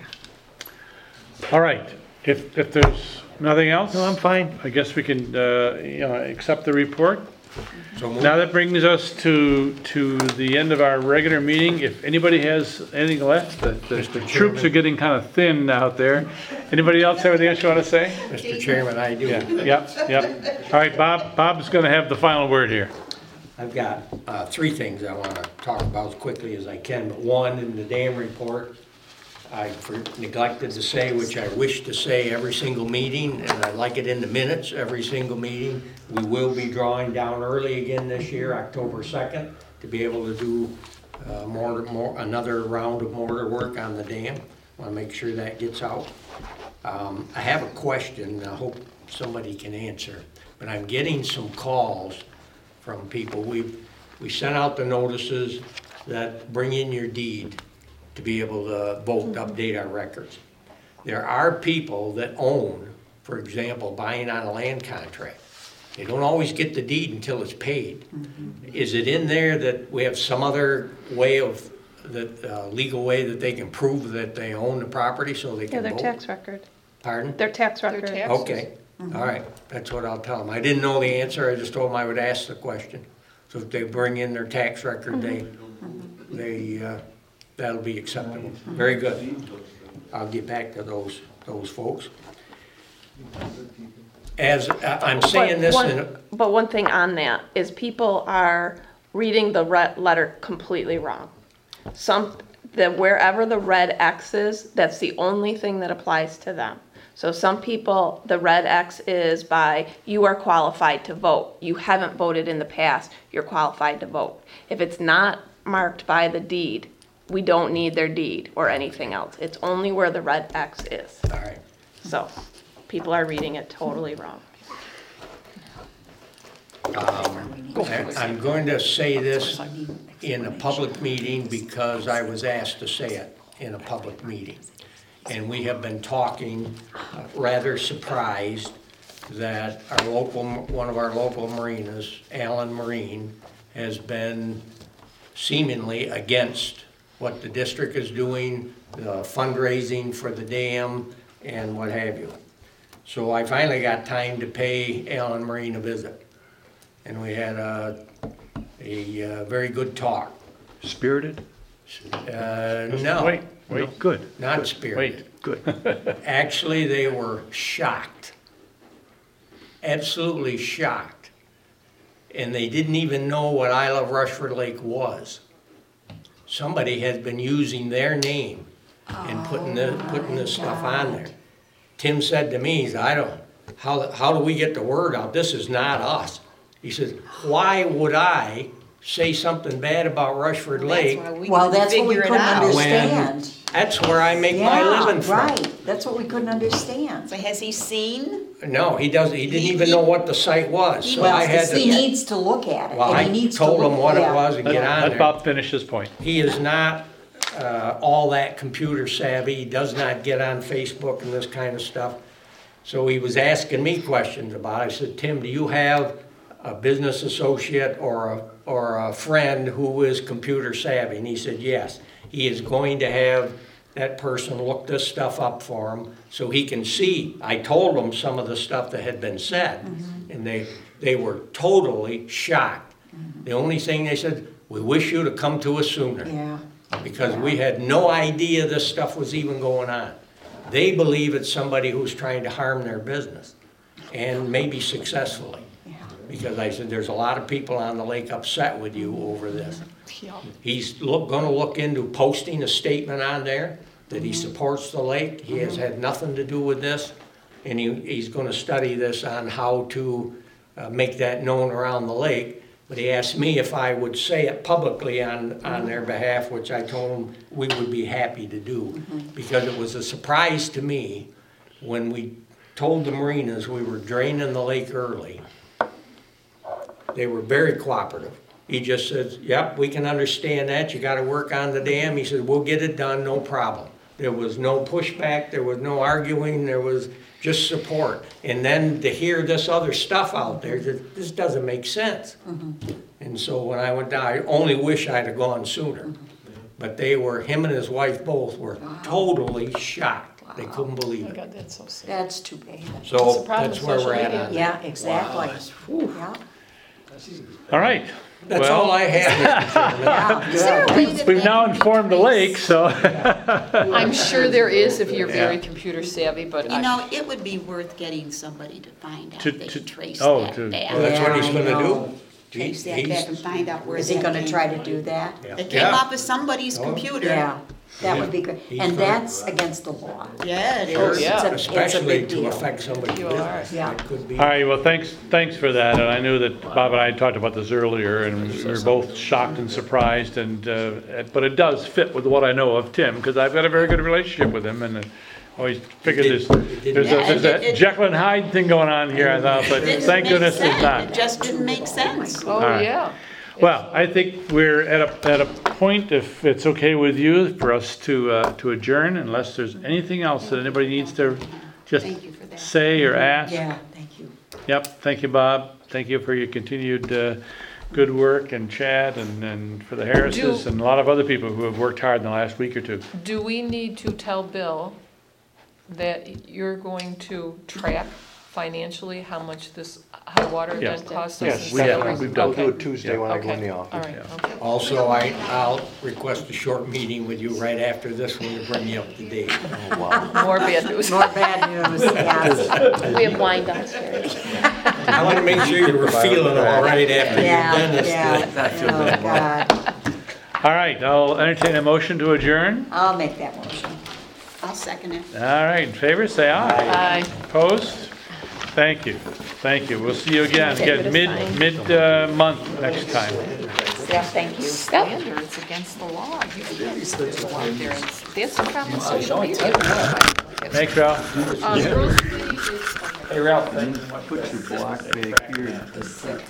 All right, if there's nothing else? No, I'm fine. I guess we can, accept the report. Now that brings us to the end of our regular meeting. If anybody has anything left, the troops are getting kind of thin out there. Anybody else have anything else you want to say? Mr. Chairman, I do. Yep. All right, Bob's going to have the final word here. I've got three things I want to talk about as quickly as I can, but one, in the dam report, I neglected to say, which I wish to say every single meeting, and I like it in the minutes, every single meeting. We will be drawing down early again this year, October 2nd, to be able to do another round of mortar work on the dam. Want to make sure that gets out. I have a question, I hope somebody can answer, but I'm getting some calls from people. We sent out the notices that bring in your deed to be able to vote, to update our records. There are people that own, for example, buying on a land contract. They don't always get the deed until it's paid. Is it in there that we have some other way of, legal way that they can prove that they own the property so they Yeah, can their vote? tax record, Pardon? their tax Their record. taxes. Okay, all right, that's what I'll tell them. I didn't know the answer, I just told them I would ask the question. So if they bring in their tax record, that'll be acceptable. Very good. I'll get back to those folks. As I'm saying this But one thing on that is people are reading the letter completely wrong. Wherever the red X is, that's the only thing that applies to them. So some people, the red X is by, you are qualified to vote. You haven't voted in the past, you're qualified to vote. If it's not marked by the deed, we don't need their deed or anything else. It's only where the red X is. all right. So people are reading it totally wrong. I'm going to say this in a public meeting because I was asked to say it in a public meeting. And we have been talking, rather surprised that one of our local marinas, Allen Marine, has been seemingly against what the district is doing, the fundraising for the dam, and what have you. So I finally got time to pay Allen Marine a visit. And we had a very good talk. Spirited? No. Wait, good. Not spirited. Wait. Good. Actually, they were shocked. Absolutely shocked. And they didn't even know what I Love Rushford Lake was. Somebody had been using their name and putting this stuff on there. Tim said to me, he said, how do we get the word out? This is not us. He says, why would I say something bad about Rushford Lake? Well, that's what we couldn't when understand. that's where I make my living from. Right, that's what we couldn't understand. So has he seen? No, he doesn't, he didn't even know what the site was, so I had He to, needs to look at it, well, and he I needs to told look. him what it yeah. was and get on Let there. Bob finish his point. He is not all that computer savvy, he does not get on Facebook and this kind of stuff. So he was asking me questions about it. I said, Tim, do you have a business associate or a friend who is computer savvy? And he said, yes. He is going to have that person look this stuff up for him so he can see. I told him some of the stuff that had been said, and they were totally shocked. The only thing they said, we wish you to come to us sooner. Yeah. Because we had no idea this stuff was even going on. They believe it's somebody who's trying to harm their business, and maybe successfully. Because I said, there's a lot of people on the lake upset with you over this. He's gonna look into posting a statement on there that he supports the lake. He has had nothing to do with this, and he's gonna study this on how to make that known around the lake. But he asked me if I would say it publicly on their behalf, which I told him we would be happy to do. Because it was a surprise to me when we told the marinas we were draining the lake early. They were very cooperative. He just says, yep, we can understand that, you gotta work on the dam. He said, we'll get it done, no problem. There was no pushback, there was no arguing, there was just support. And then to hear this other stuff out there, that this doesn't make sense. And so when I went down, I only wish I'd have gone sooner. But they were, him and his wife both were totally shocked. They couldn't believe Oh my it. God, that's so sad. That's too bad. So problem that's with where we're social at media. on that. Yeah, exactly. Yeah. All right. That's Well, all I have, Mr. Chairman. Yeah, We've now informed the lake, so. I'm sure there is if you're very computer savvy, but You know, it would be worth getting somebody to find out, To- they to- can trace oh, that to- back. Well, that's what he's Yeah, I gonna know. do. Trace that He's- back and find out where Is he that gonna came try from. to do that? It came off of somebody's computer. Yeah, that would be good. He's And gonna- that's against the law. Yeah, it Oh, is. yeah. It's a Especially big to deal. affect somebody's You are. business. Yeah. It could be. All right, well, thanks for that, and I knew that Bob and I had talked about this earlier, and we were both shocked and surprised, and, but it does fit with what I know of Tim, because I've got a very good relationship with him, and I always figured there's a Jekyll and Hyde thing going on here, I thought, but Didn't thank make goodness there's sense. not. It just didn't make sense. oh, right. yeah. Well, I think we're at a point, if it's okay with you, for us to adjourn, unless there's anything else that anybody needs to just Thank you for that. say or ask. Yeah, thank you. Yep, thank you, Bob. Thank you for your continued good work, and Chad, and for the Harrises, and a lot of other people who have worked hard in the last week or two. Do we need to tell Bill that you're going to track financially how much this high water Yeah. event cost us? Yes, and stuff? we've done, we'll do Okay. it Tuesday when I go in the Okay, office. all right, okay. Also, I'll request a short meeting with you right after this one to bring you up to date. Oh, wow. More bad news. More bad news, yes. We have wine downstairs. I want to make sure you were feeling all right after Yeah, you've done this. yeah. Oh, God. All right, I'll entertain a motion to adjourn. I'll make that motion. I'll second it. All right, in favor, say aye. Aye. Opposed? Thank you, thank you. We'll see you again, mid-month next time. Yeah, thank you. Yep. Standards against the law. You can't go out there and, that's the problem with social media. Thanks, Ralph. Girls' Committee is- Hey, Ralph, thanks. Put your block back here.